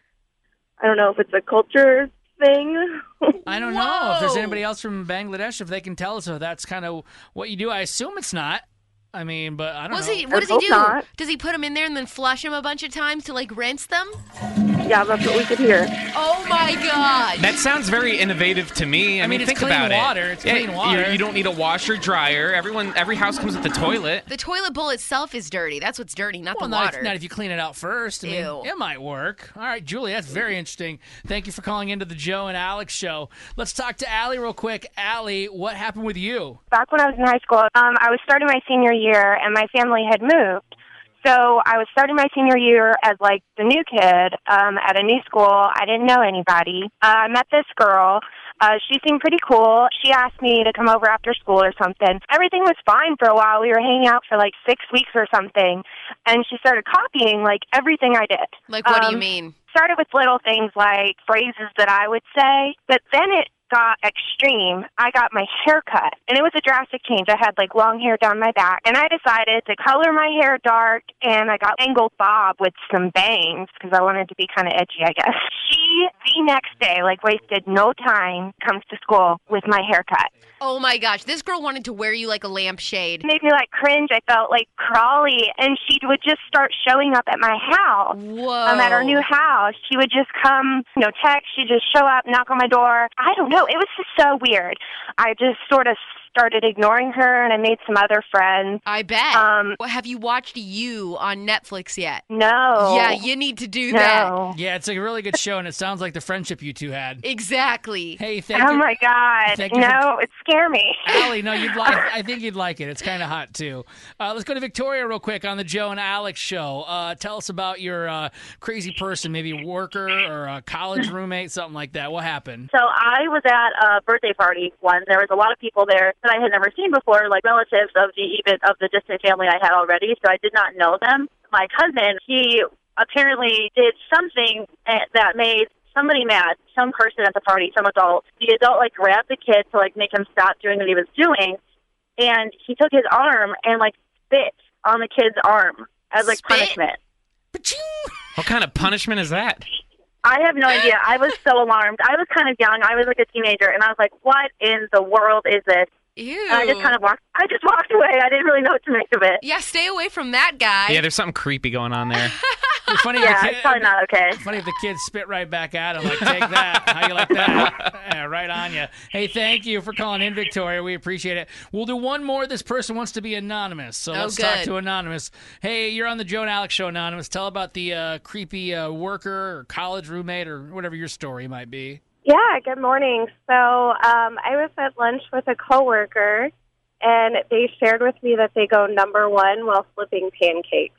I don't know if it's a culture thing. I don't know if there's anybody else from Bangladesh, if they can tell us if that's kind of what you do. I assume it's not. I mean, but I don't What's know. he, what does he do? Does he put them in there and then flush them a bunch of times to, like, rinse them? Yeah, that's what we could hear. Oh, my God. That sounds very innovative to me. I, I mean, mean, it's think clean about water. it. It's clean water. You, you don't need a washer, dryer. Everyone, every house comes with a toilet. The toilet bowl itself is dirty. That's what's dirty, not Well, the not water. if, not if you clean it out first. I mean, Ew. it might work. All right, Julie, that's very interesting. Thank you for calling into the Joe and Alex Show. Let's talk to Allie real quick. Allie, what happened with you? Back when I was in high school, um, I was starting my senior year, and my family had moved. So I was starting my senior year as, like, the new kid um, at a new school. I didn't know anybody. Uh, I met this girl. Uh, she seemed pretty cool. She asked me to come over after school or something. Everything was fine for a while. We were hanging out for, like, six weeks or something. And she started copying, like, everything I did. Like, what do you Um, mean? Started with little things like phrases that I would say, but then it got extreme. I got my hair cut, and it was a drastic change. I had like long hair down my back, and I decided to color my hair dark, and I got angled bob with some bangs because I wanted to be kind of edgy, I guess. She, the next day, like wasted no time, comes to school with my haircut. Oh, my gosh. This girl wanted to wear you like a lampshade. It made me like cringe. I felt like crawly, and she would just start showing up at my house. Whoa. Um, at our new house. She would just come, you know, text. She'd just show up, knock on my door. I don't know. It was just so weird. I just sort of started ignoring her, and I made some other friends. I bet. Um, Well, have you watched You on Netflix yet? No. Yeah, you need to do No. that. Yeah, it's a really good show, and it sounds like the friendship you two had. Exactly. Hey, thank Oh you. my God. Thank you No, for- it scared me. Allie, no, you'd like. I think you'd like it. It's kind of hot too. Uh, let's go to Victoria real quick on the Joe and Alex Show. Uh, tell us about your uh, crazy person, maybe a worker or a college roommate, something like that. What happened? So I was at a birthday party once. There was a lot of people there that I had never seen before, like relatives of the even of the distant family I had already. So I did not know them. My cousin, he apparently did something that made somebody mad, some person at the party, some adult. The adult like grabbed the kid to like make him stop doing what he was doing, and he took his arm and like spit on the kid's arm as like Spit? punishment. What kind of punishment is that? I have no idea. I was so alarmed. I was kind of young. I was like a teenager, and I was like, "What in the world is this?" Ew. And I just kind of walked. I just walked away. I didn't really know what to make of it. Yeah, stay away from that guy. Yeah, there's something creepy going on there. It's funny Yeah, if the kid, it's probably not okay. Funny if the kids spit right back at him, like, take that. How you like that? Yeah, right on you. Hey, thank you for calling in, Victoria. We appreciate it. We'll do one more. This person wants to be anonymous, so Oh, let's talk good. to Anonymous. Hey, you're on the Joe and Alex Show, Anonymous. Tell about the uh, creepy uh, worker or college roommate or whatever your story might be. Yeah, good morning. So um, I was at lunch with a coworker, and they shared with me that they go number one while flipping pancakes.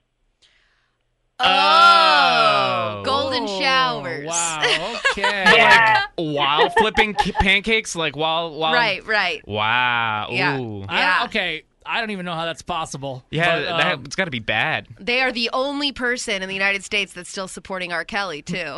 Oh, golden showers. Wow, okay. Yeah. Like while flipping ki- pancakes, like while while. Right, right. Wow. Yeah. Ooh. I Yeah. don't- okay, I don't even know how that's possible. Yeah, but, that, um, it's got to be bad. They are the only person in the United States that's still supporting R. Kelly, too.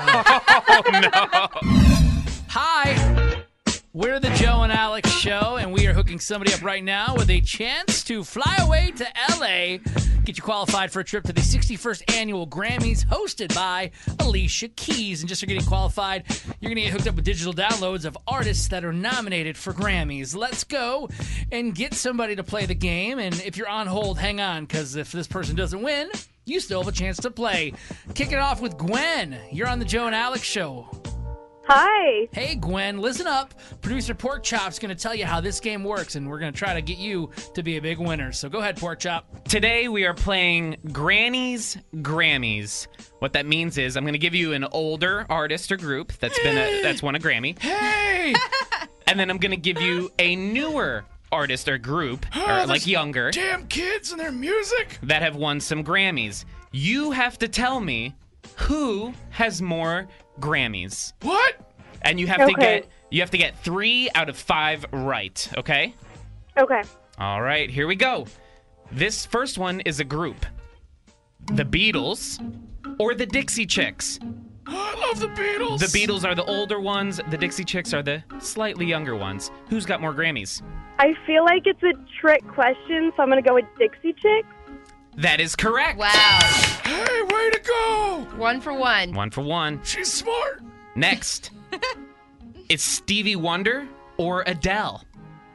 Hi, we're the Joe and Alex Show, and we are hooking somebody up right now with a chance to fly away to L A, get you qualified for a trip to the sixty-first Annual Grammys hosted by Alicia Keys. And just for getting qualified, you're going to get hooked up with digital downloads of artists that are nominated for Grammys. Let's go and get somebody to play the game. And if you're on hold, hang on, because if this person doesn't win, you still have a chance to play. Kicking it off with Gwen. You're on the Joe and Alex Show. Hi. Hey, Gwen, listen up. Producer Pork Chop's going to tell you how this game works, and we're going to try to get you to be a big winner. So go ahead, Pork Chop. Today we are playing Granny's Grammys. What that means is I'm going to give you an older artist or group that's been a, that's won a Grammy. Hey! And then I'm going to give you a newer artist or group, Oh, or like those younger, Damn kids and their music. that have won some Grammys. You have to tell me who has more Grammys. What? And you have to Okay. get you have to get three out of five right, okay? Okay. All right, here we go. This first one is a group. The Beatles or the Dixie Chicks. I love the Beatles. The Beatles are the older ones, the Dixie Chicks are the slightly younger ones. Who's got more Grammys? I feel like it's a trick question, so I'm going to go with Dixie Chicks. That is correct. Wow. Hey, way to go. One for one. One for one. She's smart. Next. It's Stevie Wonder or Adele.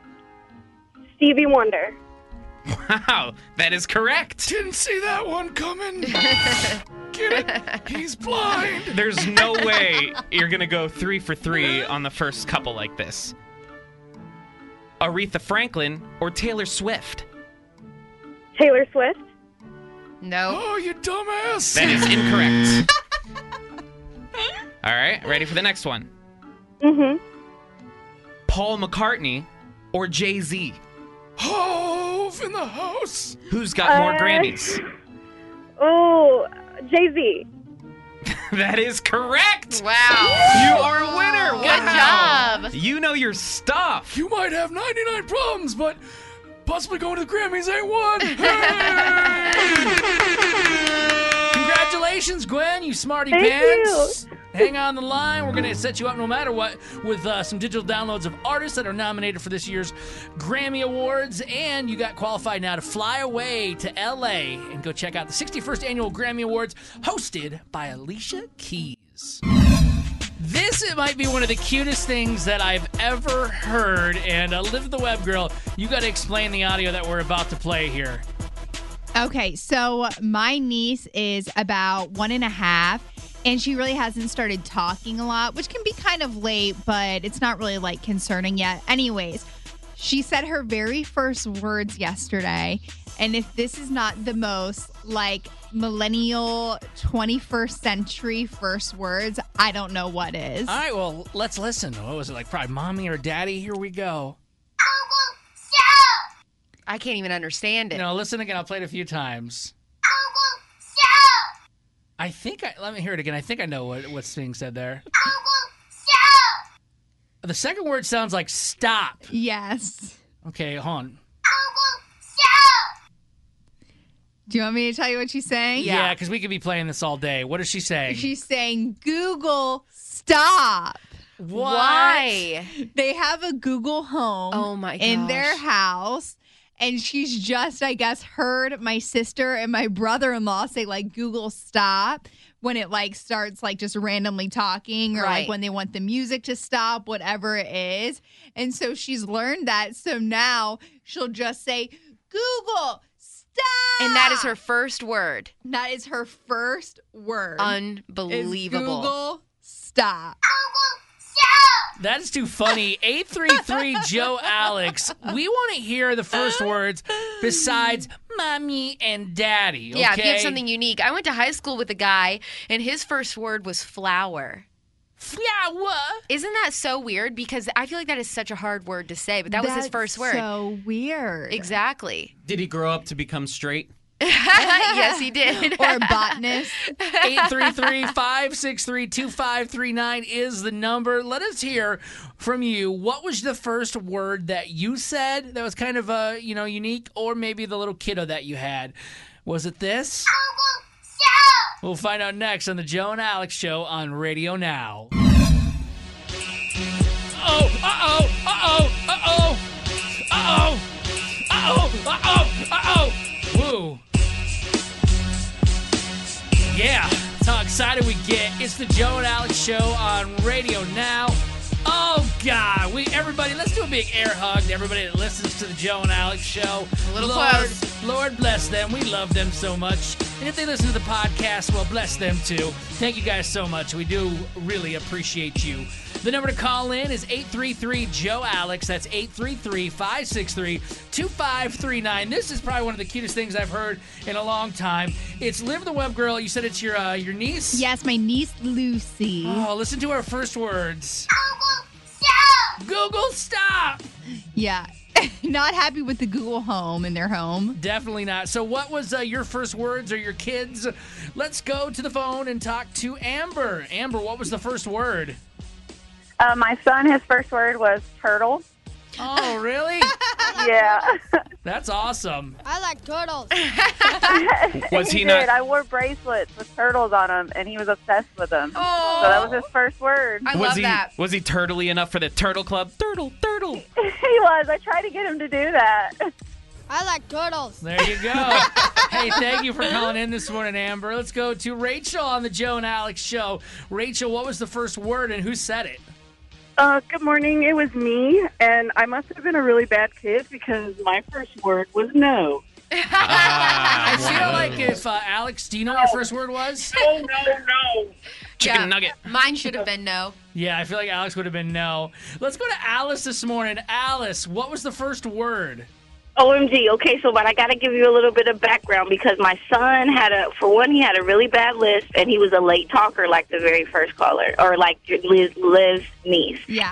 Stevie Wonder. Wow, that is correct. Didn't see that one coming. Get it? He's blind. There's no way you're going to go three for three on the first couple like this. Aretha Franklin or Taylor Swift. Taylor Swift. No. Oh, you dumbass. That is incorrect. All right, ready for the next one? Mm-hmm. Paul McCartney or Jay-Z. Hove in the house. Who's got more Uh, Grammys? Oh, Jay-Z. That is correct. Wow. You are a winner. Good Wow. job. You know your stuff. You might have ninety-nine problems, but possibly going to the Grammys ain't one. Congratulations, Gwen, you smarty Thank pants. Hang on the line. We're going to set you up no matter what with uh, some digital downloads of artists that are nominated for this year's Grammy Awards. And you got qualified now to fly away to L A and go check out the sixty-first Annual Grammy Awards hosted by Alicia Keys. This it might be one of the cutest things that I've ever heard. And uh, Liv the Web Girl, you got to explain the audio that we're about to play here. Okay, so my niece is about one and a half, and she really hasn't started talking a lot, which can be kind of late, but it's not really like concerning yet. Anyways, she said her very first words yesterday, and if this is not the most like millennial twenty-first century first words, I don't know what is. All right, well, let's listen. What was it, like probably mommy or daddy? Here we go. I can't even understand it. No, listen again. I'll play it a few times. I think I, let me hear it again. I think I know what, what's being said there. The second word sounds like stop. Yes. Okay, hold on. Do you want me to tell you what she's saying? Yeah, because we could be playing this all day. What is she saying? She's saying, Google, stop. What? Why? They have a Google Home Oh my in their gosh. house. And she's just, I guess, heard my sister and my brother-in-law say, like, Google stop when it, like, starts, like, just randomly talking or, Right. like, when they want the music to stop, whatever it is. And so she's learned that. So now she'll just say, Google, stop. Stop! And that is her first word. That is her first word. Unbelievable. Is Google stop. That's too funny. eight three three Joe Alex. We want to hear the first words besides mommy and daddy. Okay? Yeah, if you have something unique. I went to high school with a guy, and his first word was flower. Flower. Isn't that so weird? Because I feel like that is such a hard word to say, but that was his That's first word. so weird. Exactly. Did he grow up to become straight? Yes, he did. Or a botanist. eight three three, five six three, two five three nine is the number. Let us hear from you. What was the first word that you said that was kind of uh, you know, unique, or maybe the little kiddo that you had? Was it this? We'll find out next on the Joe and Alex Show on Radio Now. Oh, uh-oh, uh-oh, uh-oh, uh-oh, uh-oh, uh-oh, uh-oh. Woo. Yeah, that's how excited we get. It's the Joe and Alex Show on Radio Now. Oh, God. We everybody, let's do a big air hug to everybody that listens to the Joe and Alex Show. A little Lord, close. Lord bless them. We love them so much. And if they listen to the podcast, well, bless them too. Thank you guys so much. We do really appreciate you. The number to call in is eight three three Joe Alex. That's eight three three, five six three, two five three nine. This is probably one of the cutest things I've heard in a long time. It's Liv the Web Girl. You said it's your uh, your niece? Yes, my niece Lucy. Oh, listen to her first words. Google stop! Yeah. Not happy with the Google Home in their home. Definitely not. So what was uh, your first words or your kids? Let's go to the phone and talk to Amber. Amber, what was the first word? Uh, my son, his first word was turtle. Oh, really? Yeah. That's awesome. I like turtles. Was he he not- did. I wore bracelets with turtles on them, and he was obsessed with them. Oh. So that was his first word. I was love he that. was he turtly enough for the turtle club? Turtle, turtle. He was. I tried to get him to do that. I like turtles. There you go. Hey, thank you for calling in this morning, Amber. Let's go to Rachel on the Joe and Alex Show. Rachel, what was the first word and who said it? Uh, good morning. It was me, and I must have been a really bad kid because my first word was no. I feel like if, uh, Alex, do you know what your first word was? No, no, no. Chicken Yeah. nugget. Mine should have been no. Yeah, I feel like Alex would have been no. Let's go to Alice this morning. Alice, what was the first word? O M G. Okay, so but I got to give you a little bit of background because my son had a, for one, he had a really bad lisp, and he was a late talker like the very first caller, or like Liz, Liv's niece. Yeah.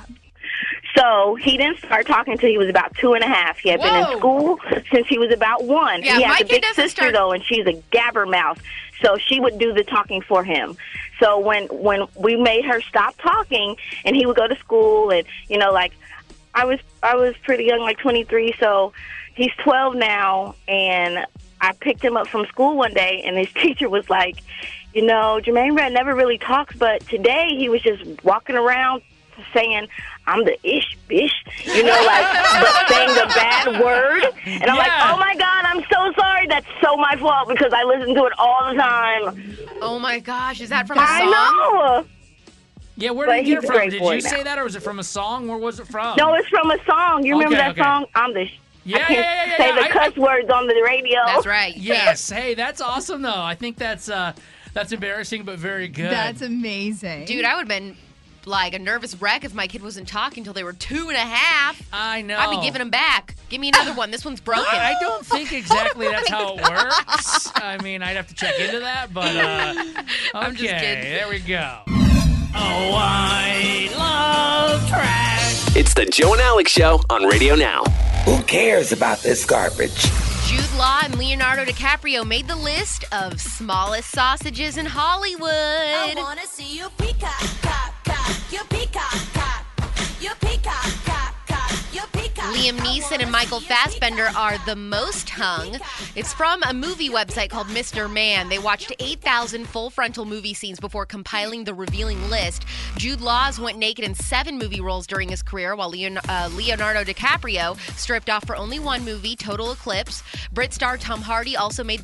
So he didn't start talking until he was about two and a half. He had been Whoa. in school since he was about one. Yeah, he my has a kid big doesn't sister, start- though, and she's a gabbermouth. So she would do the talking for him. So when when we made her stop talking, and he would go to school, and, you know, like, I was I was pretty young, like twenty-three, so he's twelve now, and I picked him up from school one day, and his teacher was like, you know, Jermaine Red never really talks, but today he was just walking around saying, I'm the ish bish, you know, like, but saying the bad word. And I'm like, Yeah. oh, my God, I'm so sorry. That's so my fault because I listen to it all the time. Oh my gosh, is that from a song? I know. Yeah, where But did you he's get it a from? great Did boy you say now. that, or was it from a song? Where was it from? No, it's from a song. You remember Okay, that okay. song? I'm the sh- Yeah, I can't yeah, yeah, yeah, say yeah. the I- cuss words on the radio. That's right. Yes. Hey, that's awesome, though. I think that's uh, that's embarrassing, but very good. That's amazing. Dude, I would have been like a nervous wreck if my kid wasn't talking until they were two and a half. I know. I'd be giving them back. Give me another one. This one's broken. I I don't think exactly that's how it works. I mean, I'd have to check into that, but uh, okay, I'm just kidding. there we go. Oh, I love trash. It's the Joe and Alex Show on Radio Now. Who cares about this garbage? Jude Law and Leonardo DiCaprio made the list of smallest sausages in Hollywood. I wanna see you peacock, cock, cock, you peacock, cock, you peacock, cock, cock, you peacock. Liam Neeson and Michael Fassbender are the most hung. It's from a movie website called Mister Man. They watched eight thousand full frontal movie scenes before compiling the revealing list. Jude Laws went naked in seven movie roles during his career, while Leon- uh, Leonardo DiCaprio stripped off for only one movie, Total Eclipse. Brit star Tom Hardy also made the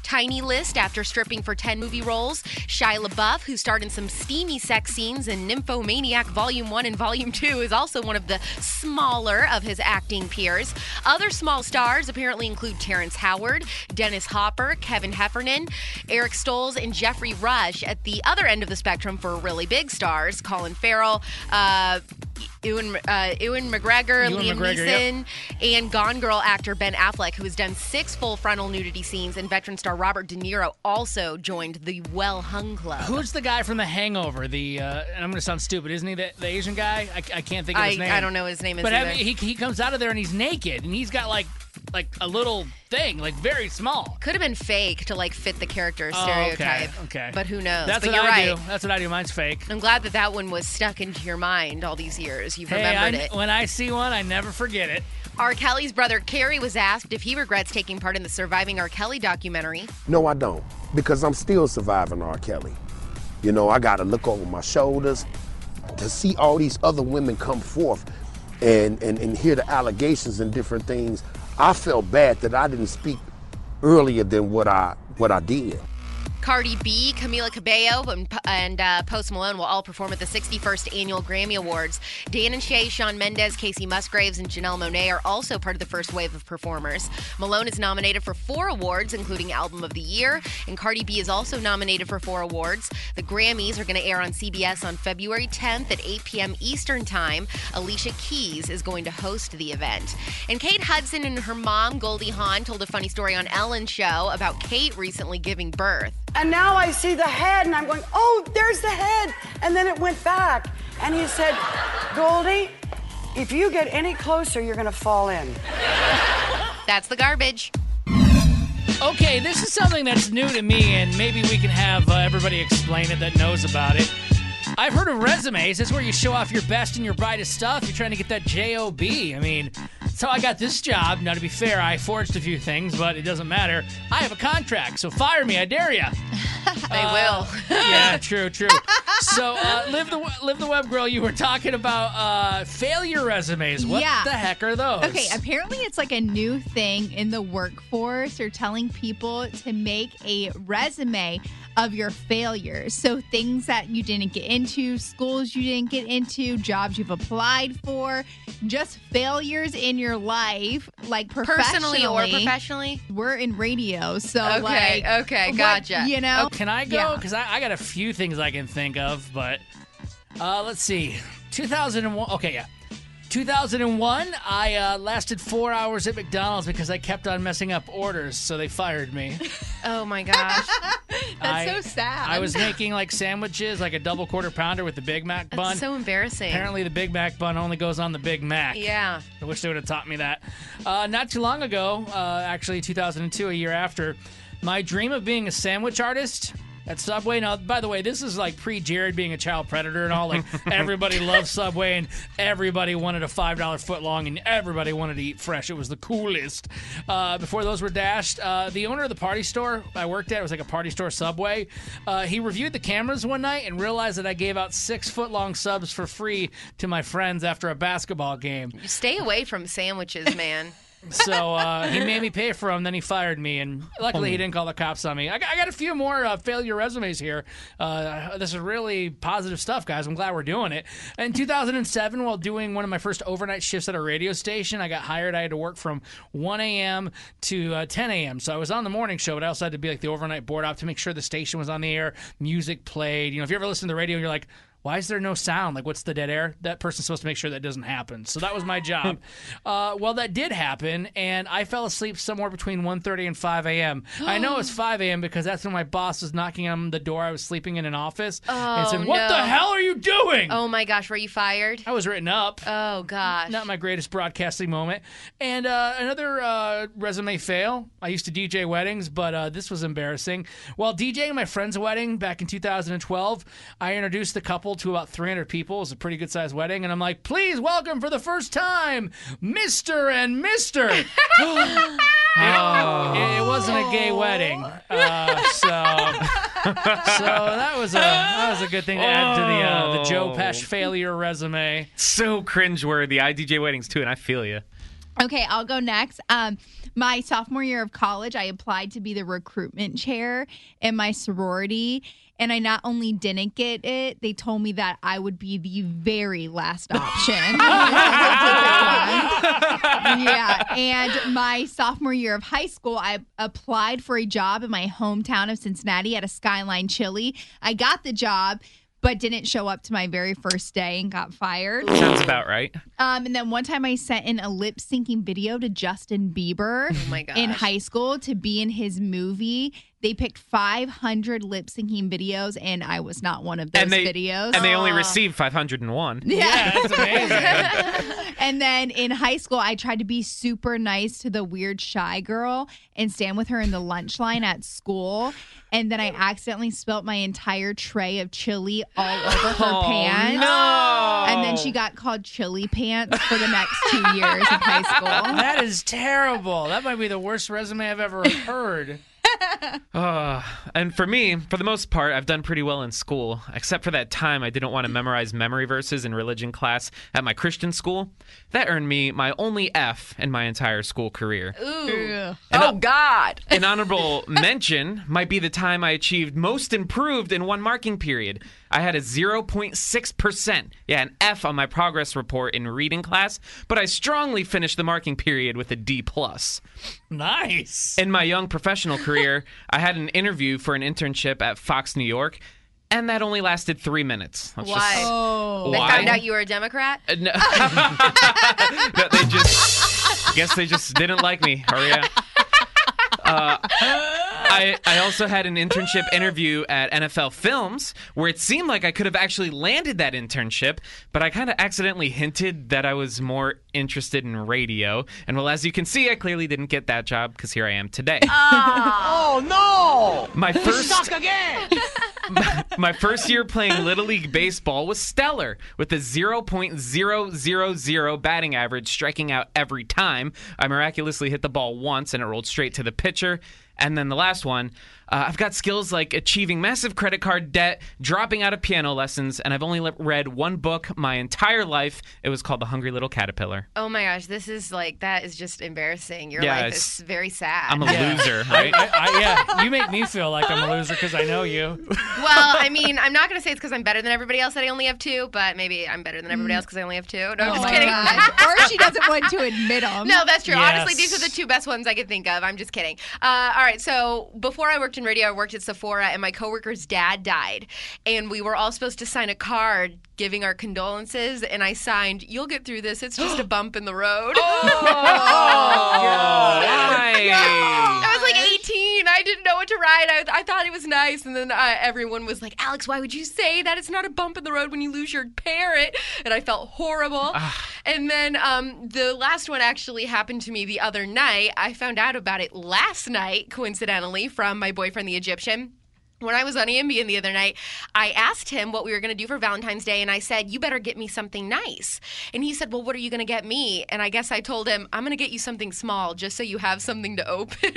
Tiny list after stripping for ten movie roles. Shia LaBeouf, who starred in some steamy sex scenes in Nymphomaniac Volume one and Volume two, is also one of the smaller of his acting peers. Other small stars apparently include Terrence Howard, Dennis Hopper, Kevin Heffernan, Eric Stoltz, and Jeffrey Rush. At the other end of the spectrum for really big stars, Colin Farrell, uh, Ewan, uh, Ewan McGregor, Ewan Liam McGregor, Neeson, and Gone Girl actor Ben Affleck, who has done six full frontal nudity scenes, and veteran star Robert De Niro also joined the Well Hung Club. Who's the guy from The Hangover? The uh, and I'm going to sound stupid, isn't he? The, the Asian guy? I, I can't think of his I, name. I don't know his name is But either. I mean, he he comes out of there and he's naked and he's got like like a little thing, like very small. Could have been fake to like fit the character Oh, stereotype. okay, okay. But who knows? That's but what you're I right. do. That's what I do. Mine's fake. I'm glad that that one was stuck into your mind all these years. You've Hey, I, remembered it. when I see one, I never forget it. R. Kelly's brother Kerry was asked if he regrets taking part in the Surviving R. Kelly documentary. No, I don't, because I'm still surviving R. Kelly. You know, I got to look over my shoulders to see all these other women come forth and, and, and hear the allegations and different things. I felt bad that I didn't speak earlier than what I what I did. Cardi B, Camila Cabello, and, and uh, Post Malone will all perform at the sixty-first Annual Grammy Awards. Dan and Shay, Shawn Mendes, Casey Musgraves, and Janelle Monáe are also part of the first wave of performers. Malone is nominated for four awards, including Album of the Year, and Cardi B is also nominated for four awards. The Grammys are going to air on C B S on February tenth at eight p.m. Eastern Time. Alicia Keys is going to host the event. And Kate Hudson and her mom, Goldie Hawn, told a funny story on Ellen's show about Kate recently giving birth. And now I see the head, and I'm going, oh, there's the head. And then it went back. And he said, Goldie, if you get any closer, you're going to fall in. That's the garbage. Okay, this is something that's new to me, and maybe we can have uh, everybody explain it that knows about it. I've heard of resumes. That's where you show off your best and your brightest stuff. You're trying to get that job. I mean, that's how I got this job. Now, to be fair, I forged a few things, but it doesn't matter. I have a contract, so fire me. I dare ya. They Uh, will. Yeah, true, true. So, uh, live the live the web girl. You were talking about uh, failure resumes. What Yeah. the heck are those? Okay, apparently it's like a new thing in the workforce. They're telling people to make a resume of your failures. So things that you didn't get into, schools you didn't get into, jobs you've applied for, just failures in your life, like professionally. Personally or professionally? We're in radio, so Okay, like, okay, what- gotcha. you know? Oh, can I go? Yeah. Because I, I got a few things I can think of, but uh, let's see. two thousand one. Okay, yeah. two thousand one, I uh, lasted four hours at McDonald's because I kept on messing up orders, so they fired me. Oh my gosh. That's I- so sad. I was making like sandwiches, like a double quarter pounder with the Big Mac bun. That's so embarrassing. Apparently, the Big Mac bun only goes on the Big Mac. Yeah. I wish they would have taught me that. Uh, not too long ago, uh, actually two thousand two, a year after, my dream of being a sandwich artist at Subway. Now, by the way, this is like pre-Jared being a child predator and all. Like, everybody loved Subway, and everybody wanted a five dollar footlong, and everybody wanted to eat fresh. It was the coolest. Uh, before those were dashed, uh, the owner of the party store I worked at, it was like a party store Subway, uh, he reviewed the cameras one night and realized that I gave out six foot-long subs for free to my friends after a basketball game. Stay away from sandwiches, man. So uh, he made me pay for them, then he fired me, and luckily he didn't call the cops on me. I got, I got a few more uh, failure resumes here. Uh, this is really positive stuff, guys. I'm glad we're doing it. In two thousand seven, while doing one of my first overnight shifts at a radio station, I got hired. I had to work from one a.m. to uh, ten a.m. So I was on the morning show, but I also had to be like the overnight board op to make sure the station was on the air, music played. You know, if you ever listen to the radio and you're like, why is there no sound? Like, what's the dead air? That person's supposed to make sure that doesn't happen. So that was my job. uh, well, that did happen, and I fell asleep somewhere between one thirty and five a.m. I know it's five a.m. because that's when my boss was knocking on the door. I was sleeping in an office and Oh, said, what no. the hell are you doing? Oh my gosh, were you fired? I was written up. Oh gosh. Not my greatest broadcasting moment. And uh, another uh, resume fail. I used to D J weddings, but uh, this was embarrassing. While DJing my friend's wedding back in two thousand twelve, I introduced the couple to about three hundred people. It was a pretty good sized wedding. And I'm like, please welcome for the first time, Mister and Mister It, it, it wasn't a gay wedding. Uh, so, so that was a that was a good thing to add to the uh, the Joe Pesh failure resume. So cringeworthy. I D J weddings too, and I feel you. Okay, I'll go next. Um, my sophomore year of college, I applied to be the recruitment chair in my sorority, and I not only didn't get it, they told me that I would be the very last option. Yeah, and my sophomore year of high school, I applied for a job in my hometown of Cincinnati at a Skyline Chili. I got the job, but didn't show up to my very first day and got fired. Sounds about right. Um, and then one time I sent in a lip syncing video to Justin Bieber Oh my gosh. in high school to be in his movie. They picked five hundred lip syncing videos, and I was not one of those and they, videos. And they only received five hundred one. Yeah, that's amazing. And then in high school, I tried to be super nice to the weird shy girl and stand with her in the lunch line at school. And then I accidentally spilt my entire tray of chili all over her Oh, pants. no. And then she got called Chili Pants for the next two years of high school. That is terrible. That might be the worst resume I've ever heard. Uh, and for me, for the most part, I've done pretty well in school, except for that time I didn't want to memorize memory verses in religion class at my Christian school. That earned me my only F in my entire school career. Ooh. Oh, God. An honorable mention might be the time I achieved most improved in one marking period. I had a zero point six percent, yeah, an F on my progress report in reading class, but I strongly finished the marking period with a D plus. Nice. In my young professional career, I had an interview for an internship at Fox New York, and that only lasted three minutes. Let's Why? just- Oh. They Why? found out you were a Democrat? Uh, no. No, they just, I guess they just didn't like me, Aria. Uh, I, I also had an internship interview at N F L Films where it seemed like I could have actually landed that internship, but I kind of accidentally hinted that I was more interested in radio. And well, as you can see, I clearly didn't get that job because here I am today. Oh, no! My first- Suck again! My first year playing Little League Baseball was stellar, with a zero point zero zero zero batting average, striking out every time. I miraculously hit the ball once, and it rolled straight to the pitcher. And then the last one, uh, I've got skills like achieving massive credit card debt, dropping out of piano lessons, and I've only le- read one book my entire life. It was called The Hungry Little Caterpillar. Oh my gosh, this is like, that is just embarrassing. Your Yeah, life it's- is very sad. I'm a Yeah. loser, I, right? I, I, yeah, you make me feel like I'm a loser because I know you. Well, I mean, I'm not going to say it's because I'm better than everybody else that I only have two, but maybe I'm better than everybody else because I only have two. No, I'm Oh just my kidding. God. Or she doesn't want to admit them. No, that's true. Yes. Honestly, these are the two best ones I could think of. I'm just kidding. Uh, all right, so before I worked in radio, I worked at Sephora, and my coworker's dad died. And we were all supposed to sign a card giving our condolences, and I signed, "You'll get through this. It's just a bump in the road." I was like eighteen. I didn't know what to write. I, I thought it was nice. And then uh, everyone was like, "Alex, why would you say that? It's not a bump in the road when you lose your parrot." And I felt horrible. And then um, the last one actually happened to me the other night. I found out about it last night, coincidentally, from my boyfriend, the Egyptian. When I was on Ambien the other night, I asked him what we were going to do for Valentine's Day, and I said, "You better get me something nice." And he said, "Well, what are you going to get me?" And I guess I told him, "I'm going to get you something small just so you have something to open."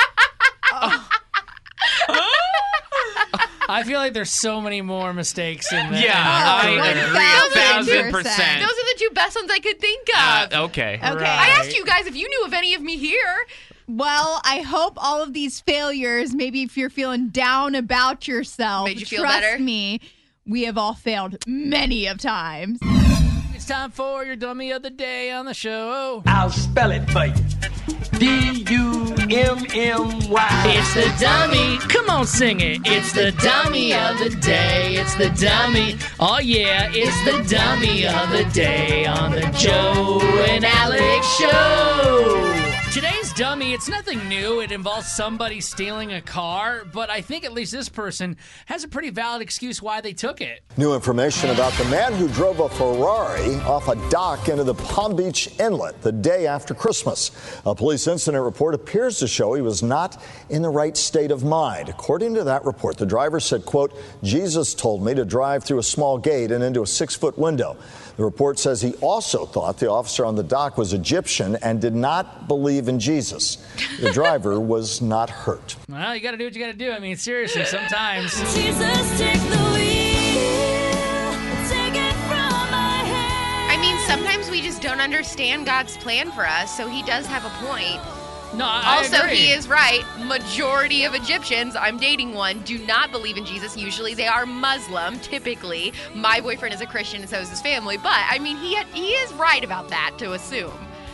I feel like there's so many more mistakes in there. Yeah, I Those agree are a the thousand two- percent. Those are the two best ones I could think Uh, of. okay. I asked you guys if you knew of any of me here. Well, I hope all of these failures, maybe if you're feeling down about yourself, Made you feel trust better? me, we have all failed many of times. It's time for your dummy of the day on the show. I'll spell it for you. D U M M Y. It's the dummy. Come on, sing it. It's the dummy of the day. It's the dummy. Oh, yeah. It's the dummy of the day on the Joe and Alex Show. Today's dummy, it's nothing new. It involves somebody stealing a car, but I think at least this person has a pretty valid excuse why they took it. New information about the man who drove a Ferrari off a dock into the Palm Beach Inlet the day after Christmas. A police incident report appears to show he was not in the right state of mind. According to that report, the driver said, quote, "Jesus told me to drive through a small gate and into a six-foot window." The report says he also thought the officer on the dock was Egyptian and did not believe in Jesus. The driver was not hurt. Well, you got to do what you got to do. I mean, seriously, sometimes. Jesus, take the wheel. Take it from my hand. I mean, sometimes we just don't don't understand God's plan for us, so he does have a point. No, I also, agree. he is right. Majority of Egyptians, I'm dating one, do not believe in Jesus. Usually they are Muslim, typically. My boyfriend is a Christian, and so is his family. But, I mean, he he is right about that, to assume.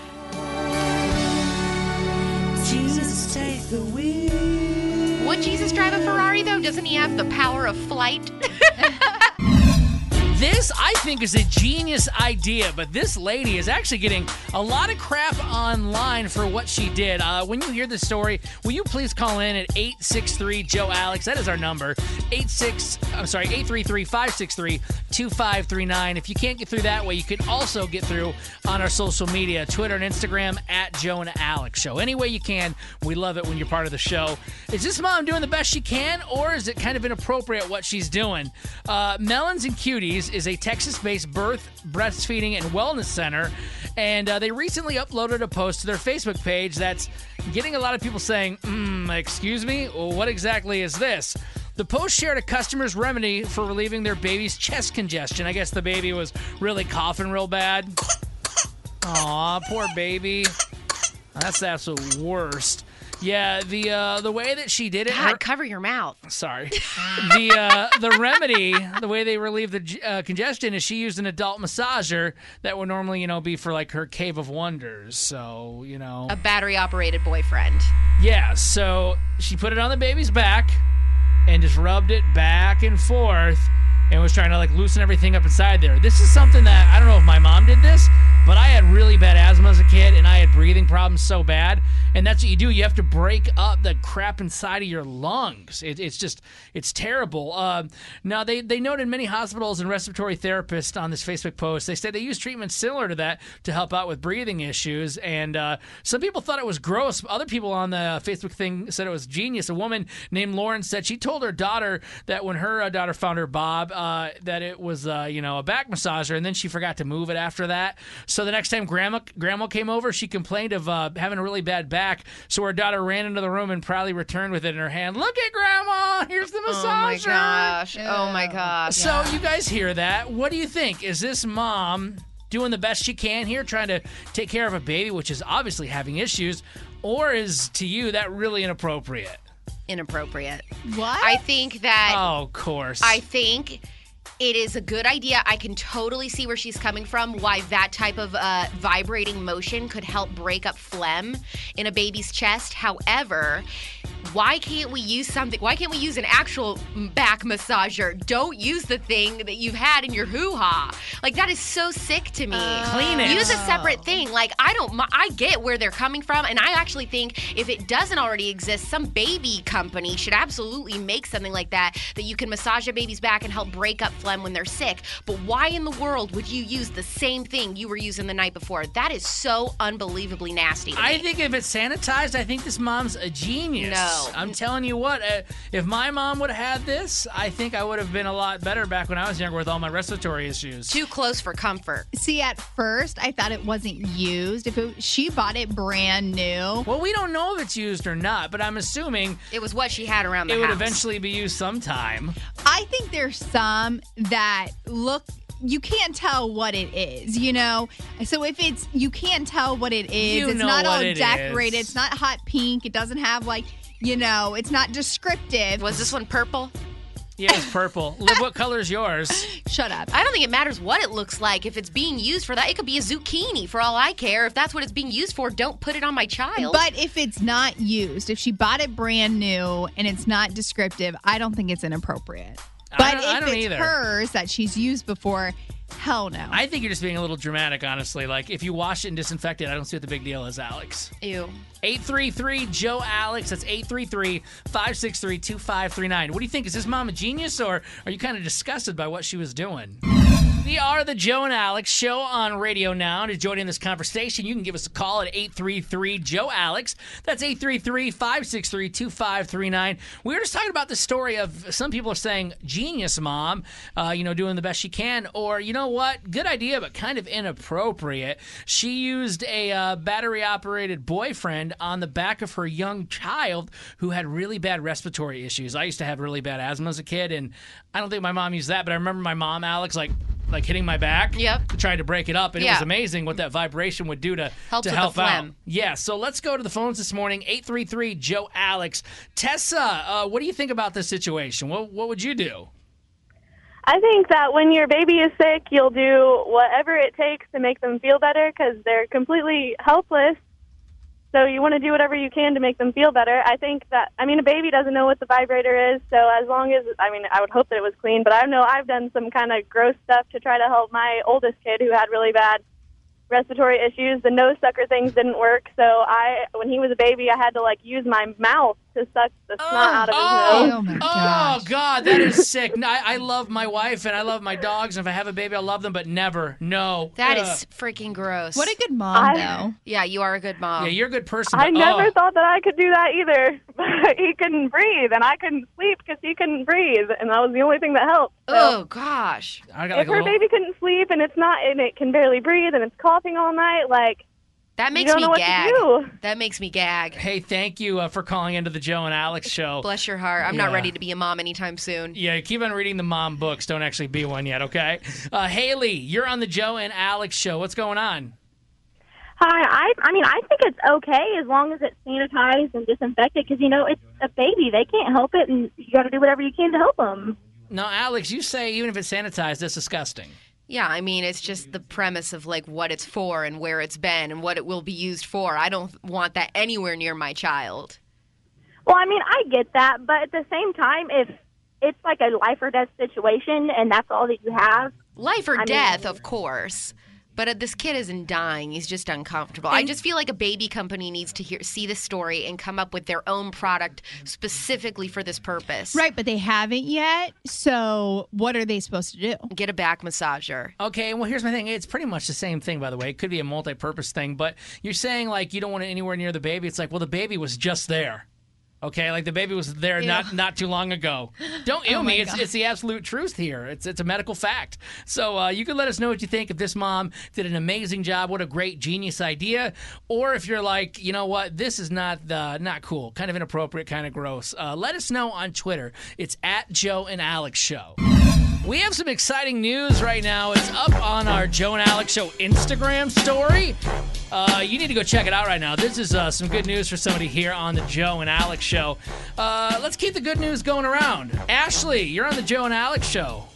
Jesus, take the wheel. Would Jesus drive a Ferrari, though? Doesn't he have the power of flight? This, I think, is a genius idea, but this lady is actually getting a lot of crap online for what she did. Uh, when you hear the story, will you please call in at eight six three Joe Alex? That is our number. eight six I'm sorry, eight three three, five six three, two five three nine. If you can't get through that way, you can also get through on our social media, Twitter and Instagram at Joe and Alex Show. Any way you can, we love it when you're part of the show. Is this mom doing the best she can, or is it kind of inappropriate what she's doing? Uh, Melons and Cuties is a Texas-based birth, breastfeeding, and wellness center, and uh, they recently uploaded a post to their Facebook page that's getting a lot of people saying, mm, excuse me, what exactly is this? The post shared a customer's remedy for relieving their baby's chest congestion. I guess the baby was really coughing real bad. Aw, poor baby. That's the absolute worst. Yeah, the uh, the way that she did it. God, her- cover your mouth. Sorry. the uh, the remedy, the way they relieve the uh, congestion, is she used an adult massager that would normally, you know, be for like her Cave of Wonders. So, you know, A battery-operated boyfriend. yeah. So she put it on the baby's back and just rubbed it back and forth and was trying to like loosen everything up inside there. This is something that I don't know if my mom did this, but I had really bad asthma as a kid, and I had breathing problems so bad. And that's what you do. You have to break up the crap inside of your lungs. It, it's just, it's terrible. Uh, now, they, they noted many hospitals and respiratory therapists on this Facebook post. They said they use treatments similar to that to help out with breathing issues. And uh, some people thought it was gross. Other people on the Facebook thing said it was genius. A woman named Lauren said she told her daughter that when her uh, daughter found her Bob, uh, that it was, uh, you know, a back massager, and then she forgot to move it after that. So the next time grandma grandma came over, she complained of uh, having a really bad back. So her daughter ran into the room and proudly returned with it in her hand. Look at grandma! Here's the massager! Oh my gosh. Oh my gosh. So you guys hear that. What do you think? Is this mom doing the best she can here, trying to take care of a baby, which is obviously having issues, or is, to you, that really inappropriate? Inappropriate. What? I think that... Oh, of course. I think it is a good idea. I can totally see where she's coming from, why that type of uh, vibrating motion could help break up phlegm in a baby's chest. However, why can't we use something? Why can't we use an actual back massager? Don't use the thing that you've had in your hoo-ha. Like, that is so sick to me. Clean it. Use a separate thing. Like, I don't, I get where they're coming from, and I actually think if it doesn't already exist, some baby company should absolutely make something like that, that you can massage a baby's back and help break up phlegm when they're sick. But why in the world would you use the same thing you were using the night before? That is so unbelievably nasty to me. I think if it's sanitized, I think this mom's a genius. No. I'm telling you what, uh, if my mom would have had this, I think I would have been a lot better back when I was younger with all my respiratory issues. Too close for comfort. See, at first, I thought it wasn't used. If it, she bought it brand new. Well, we don't know if it's used or not, but I'm assuming it was what she had around the it house. would eventually be used sometime. I think there's some that look, you can't tell what it is, you know? So if it's, you can't tell what it is, You it's know not what all it decorated, is. it's not hot pink, it doesn't have like, you know, it's not descriptive. Was this one purple? Yeah, it's purple. Liv, what color is yours? Shut up. I don't think it matters what it looks like. If it's being used for that, it could be a zucchini for all I care. If that's what it's being used for, don't put it on my child. But if it's not used, if she bought it brand new and it's not descriptive, I don't think it's inappropriate. I But don't- if I don't it's either. hers that she's used before, hell no. I think you're just being a little dramatic, honestly. Like, if you wash it and disinfect it, I don't see what the big deal is, Alex. Ew. eight three three Joe Alex. That's eight three three, five six three, two five three nine. What do you think? Is this mom a genius, or are you kind of disgusted by what she was doing? We are the Joe and Alex Show on Radio Now. To join in this conversation, you can give us a call at eight three three Joe Alex. That's eight three three, five six three, two five three nine. We were just talking about the story of some people are saying, genius mom, uh, you know, doing the best she can, or, you know what, good idea, but kind of inappropriate. She used a uh, battery-operated boyfriend on the back of her young child who had really bad respiratory issues. I used to have really bad asthma as a kid, and I don't think my mom used that, but I remember my mom, Alex, like, like hitting my back. Yep. To try to break it up, and it Yeah. was amazing what that vibration would do to Helps to with the help out. phlegm. Yeah. So let's go to the phones this morning. eight three three Joe Alex. Tessa, uh, what do you think about this situation? What what would you do? I think that when your baby is sick, you'll do whatever it takes to make them feel better because they're completely helpless. So you want to do whatever you can to make them feel better. I think that, I mean, a baby doesn't know what the vibrator is, so as long as, I mean, I would hope that it was clean, but I know I've done some kind of gross stuff to try to help my oldest kid who had really bad respiratory issues. The nose sucker things didn't work, so I, when he was a baby, I had to, like, use my mouth to suck the snot out of his Oh, nose. Oh, my oh God, that is sick. No, I, I love my wife and I love my dogs, and if I have a baby, I love them, but never, no. That Ugh. is freaking gross. What a good mom, I- though. Yeah, you are a good mom. Yeah, you're a good person. I but, never oh. thought that I could do that either. But he couldn't breathe, and I couldn't sleep because he couldn't breathe, and that was the only thing that helped. So Oh, gosh. I got if like a her little... baby couldn't sleep, and it's not, and it can barely breathe, and it's coughing all night, like That you makes don't me know what gag. to do. That makes me gag. Hey, thank you uh, for calling into the Joe and Alex show. Bless your heart. I'm not Yeah. ready to be a mom anytime soon. Yeah, keep on reading the mom books. Don't actually be one yet, okay? Uh, Haley, you're on the Joe and Alex show. What's going on? Hi, I I mean, I think it's okay as long as it's sanitized and disinfected because, you know, it's a baby. They can't help it, and you got to do whatever you can to help them. No, Alex, you say even if it's sanitized, that's disgusting. Yeah, I mean, it's just the premise of like what it's for and where it's been and what it will be used for. I don't want that anywhere near my child. Well, I mean, I get that, but at the same time, if it's like a life or death situation and that's all that you have. Life or I mean- death, of course. But uh, this kid isn't dying. He's just uncomfortable. I just feel like a baby company needs to hear, see the story and come up with their own product specifically for this purpose. Right, but they haven't yet. So what are they supposed to do? Get a back massager. Okay, well, here's my thing. It's pretty much the same thing, by the way. It could be a multi-purpose thing, but you're saying, like, you don't want it anywhere near the baby. It's like, well, the baby was just there. Okay, like the baby was there Ew. not not too long ago. Don't ew Oh my me. It's God. it's the absolute truth here. It's it's a medical fact. So uh, you can let us know what you think if this mom did an amazing job. What a great genius idea. Or if you're like, you know what, this is not the not cool, kind of inappropriate, kind of gross. Uh, let us know on Twitter. It's at Joe and Alex Show. We have some exciting news right now. It's up on our Joe and Alex Show Instagram story. Uh, you need to go check it out right now. This is uh, some good news for somebody here on the Joe and Alex Show. Uh, let's keep the good news going around. Ashley, you're on the Joe and Alex Show.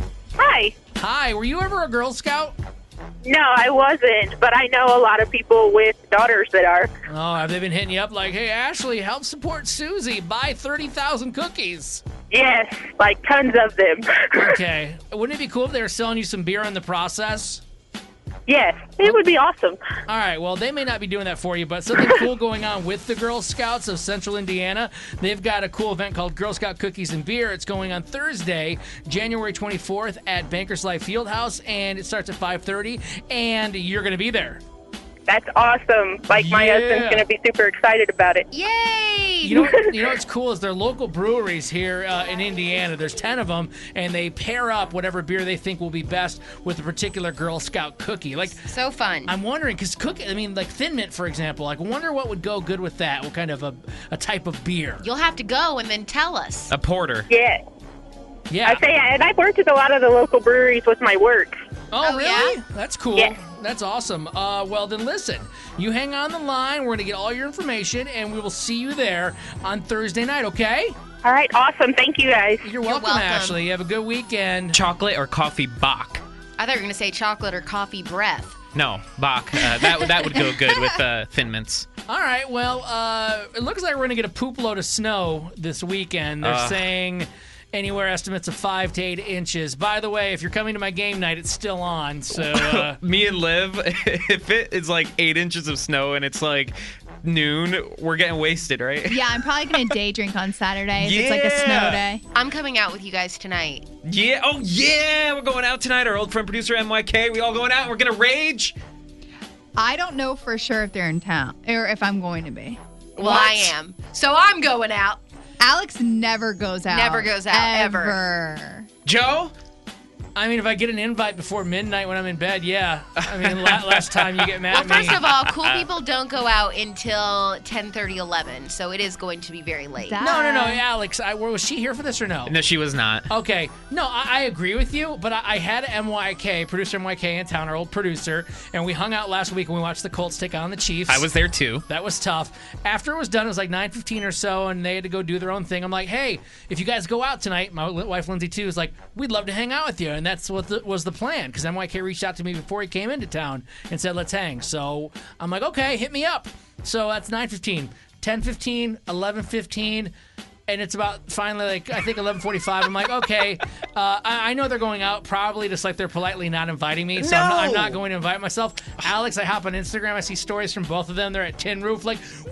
Hi. Hi, were you ever a Girl Scout? No, I wasn't, but I know a lot of people with daughters that are. Oh, have they been hitting you up like, hey, Ashley, help support Susie, buy thirty thousand cookies? Yes, like tons of them. Okay. Wouldn't it be cool if they were selling you some beer in the process? Yes, it would be awesome. All right, well, they may not be doing that for you, but something cool going on with the Girl Scouts of Central Indiana. They've got a cool event called Girl Scout Cookies and Beer. It's going on Thursday, January twenty-fourth at Bankers Life Fieldhouse, and it starts at five thirty, and you're going to be there. That's awesome. Like, my Yeah. husband's going to be super excited about it. Yay! You know, you know what's cool is they're local breweries here uh, in Indiana. There's ten of them, and they pair up whatever beer they think will be best with a particular Girl Scout cookie. Like, so fun. I'm wondering because cookie, I mean, like Thin Mint, for example. Like, wonder what would go good with that. What kind of a, a type of beer? You'll have to go and then tell us. A porter. Yeah. Yeah. I say, and I've worked at a lot of the local breweries with my work. Oh, Oh, really? yeah? That's cool. Yeah. That's awesome. Uh, well, then listen. You hang on the line. We're going to get all your information, and we will see you there on Thursday night, okay? All right, awesome. Thank you, guys. You're welcome, welcome. Ashley. You have a good weekend. Chocolate or coffee Bach? I thought you were going to say chocolate or coffee breath. No, Bach. Uh, that, that would go good with uh, Thin Mints. All right, well, uh, it looks like we're going to get a poop load of snow this weekend. They're Uh. saying anywhere estimates of five to eight inches. By the way, if you're coming to my game night, it's still on, so... Uh, Me and Liv, if it is like eight inches of snow and it's like noon, we're getting wasted, right? Yeah, I'm probably going to day drink on Saturday if it's like a snow Yeah. day. I'm coming out with you guys tonight. Yeah. Oh, yeah. We're going out tonight. Our old friend producer M Y K. We all going out. We're going to rage. I don't know for sure if they're in town or if I'm going to be. Well, I am. So I'm going out. Alex never goes out. Never goes out, ever. ever. Joe, I mean, if I get an invite before midnight when I'm in bed, yeah. I mean, la- last time you get mad Well, at me. first of all, cool people don't go out until ten thirty, eleven, so it is going to be very late. No, no, no, Alex. I, was she here for this or no? No, she was not. Okay. No, I, I agree with you, but I, I had M Y K, producer M Y K in town, our old producer, and we hung out last week and we watched the Colts take on the Chiefs. I was there too. That was tough. After it was done, it was like nine fifteen or so, and they had to go do their own thing. I'm like, hey, if you guys go out tonight, my wife Lindsay too is like, we'd love to hang out with you, and that's what the, was the plan, because M Y K reached out to me before he came into town and said, let's hang. So I'm like, okay, hit me up. So that's nine fifteen, ten fifteen, eleven fifteen, and it's about finally like I think eleven forty-five. I'm like, okay, uh, I, I know they're going out, probably just like they're politely not inviting me, so I'm, not, I'm not going to invite myself. Alex, I hop on Instagram, I see stories from both of them. They're at Tin Roof, like, woo!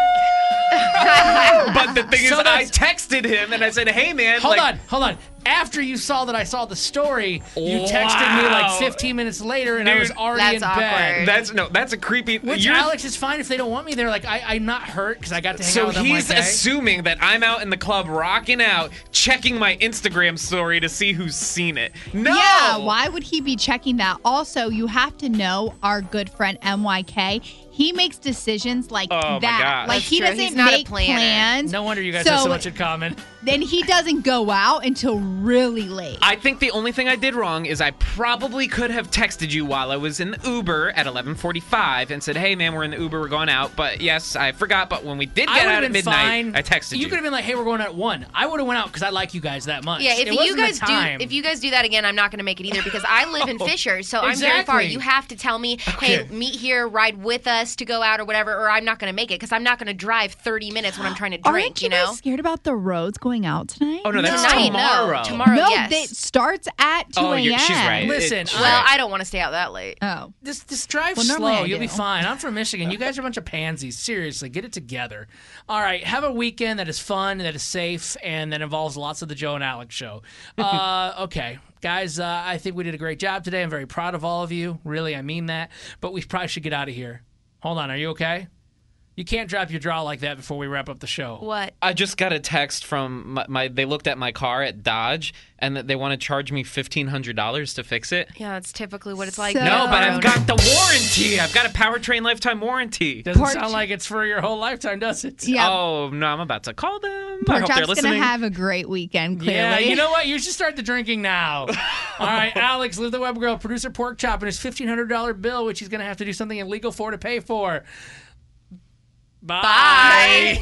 But the thing So is, I that's- texted him and I said, "Hey, man, Hold like, on, hold on. After you saw that I saw the story, you texted me like Wow. fifteen minutes later, and I Dude, was already in bed. That's no, that's a creepy. Which you're- Alex is fine if they don't want me there. Like I, I'm not hurt because I got to hang So out with them. he's like, hey. assuming that I'm out in the club rocking out, checking my Instagram story to see who's seen it. No. Yeah, why would he be checking that? Also, you have to know our good friend M Y K. He makes decisions like Oh, my that. gosh. Like That's he true. doesn't He's not a make planner. plans. No wonder you guys so have so much in common. Then he doesn't go out until really late. I think the only thing I did wrong is I probably could have texted you while I was in the Uber at eleven forty-five and said, "Hey, man, we're in the Uber, we're going out." But yes, I forgot. But when we did I get would've out at been midnight, fine. I texted you. You could have been like, "Hey, we're going out at one." I would have went out because I like you guys that much. Yeah, if It you wasn't guys the do, time. if you guys do that again, I'm not going to make it either because I live in Fishers, so I'm very far. Exactly. You have to tell me, hey, Okay. meet here, ride with us to go out or whatever, or I'm not going to make it because I'm not going to drive thirty minutes when I'm trying to drink. Aren't you, you know, guys scared about the roads going out tonight? Oh no, that's Tonight, tomorrow. no. Tomorrow, no, yes. it starts at two Oh, a.m. you're- she's right. Listen, It- well, I don't want to stay out that late. Oh. Just, just drive Well, normally slow. I You'll be do. fine. I'm from Michigan. You guys are a bunch of pansies. Seriously, get it together. All right, have a weekend that is fun, that is safe, and that involves lots of the Joe and Alex show. Uh, okay, guys, uh, I think we did a great job today. I'm very proud of all of you. Really, I mean that. But we probably should get out of here. Hold on, are you okay? You can't drop your jaw like that before we wrap up the show. What? I just got a text from my, my they looked at my car at Dodge and that they want to charge me fifteen hundred dollars to fix it. Yeah, that's typically what it's like. So- No, but I've Road. got the warranty. I've got a powertrain lifetime warranty. Doesn't Porch- sound like it's for your whole lifetime, does it? Yeah. Oh, no, I'm about to call them. I Pork hope they're Chop's listening. gonna have a great weekend. Clearly, Yeah, you know what? You should start the drinking now. All right, Alex, Live the Web Girl, producer Pork Chop, and his fifteen hundred dollars bill, which he's going to have to do something illegal for to pay for. Bye. Bye.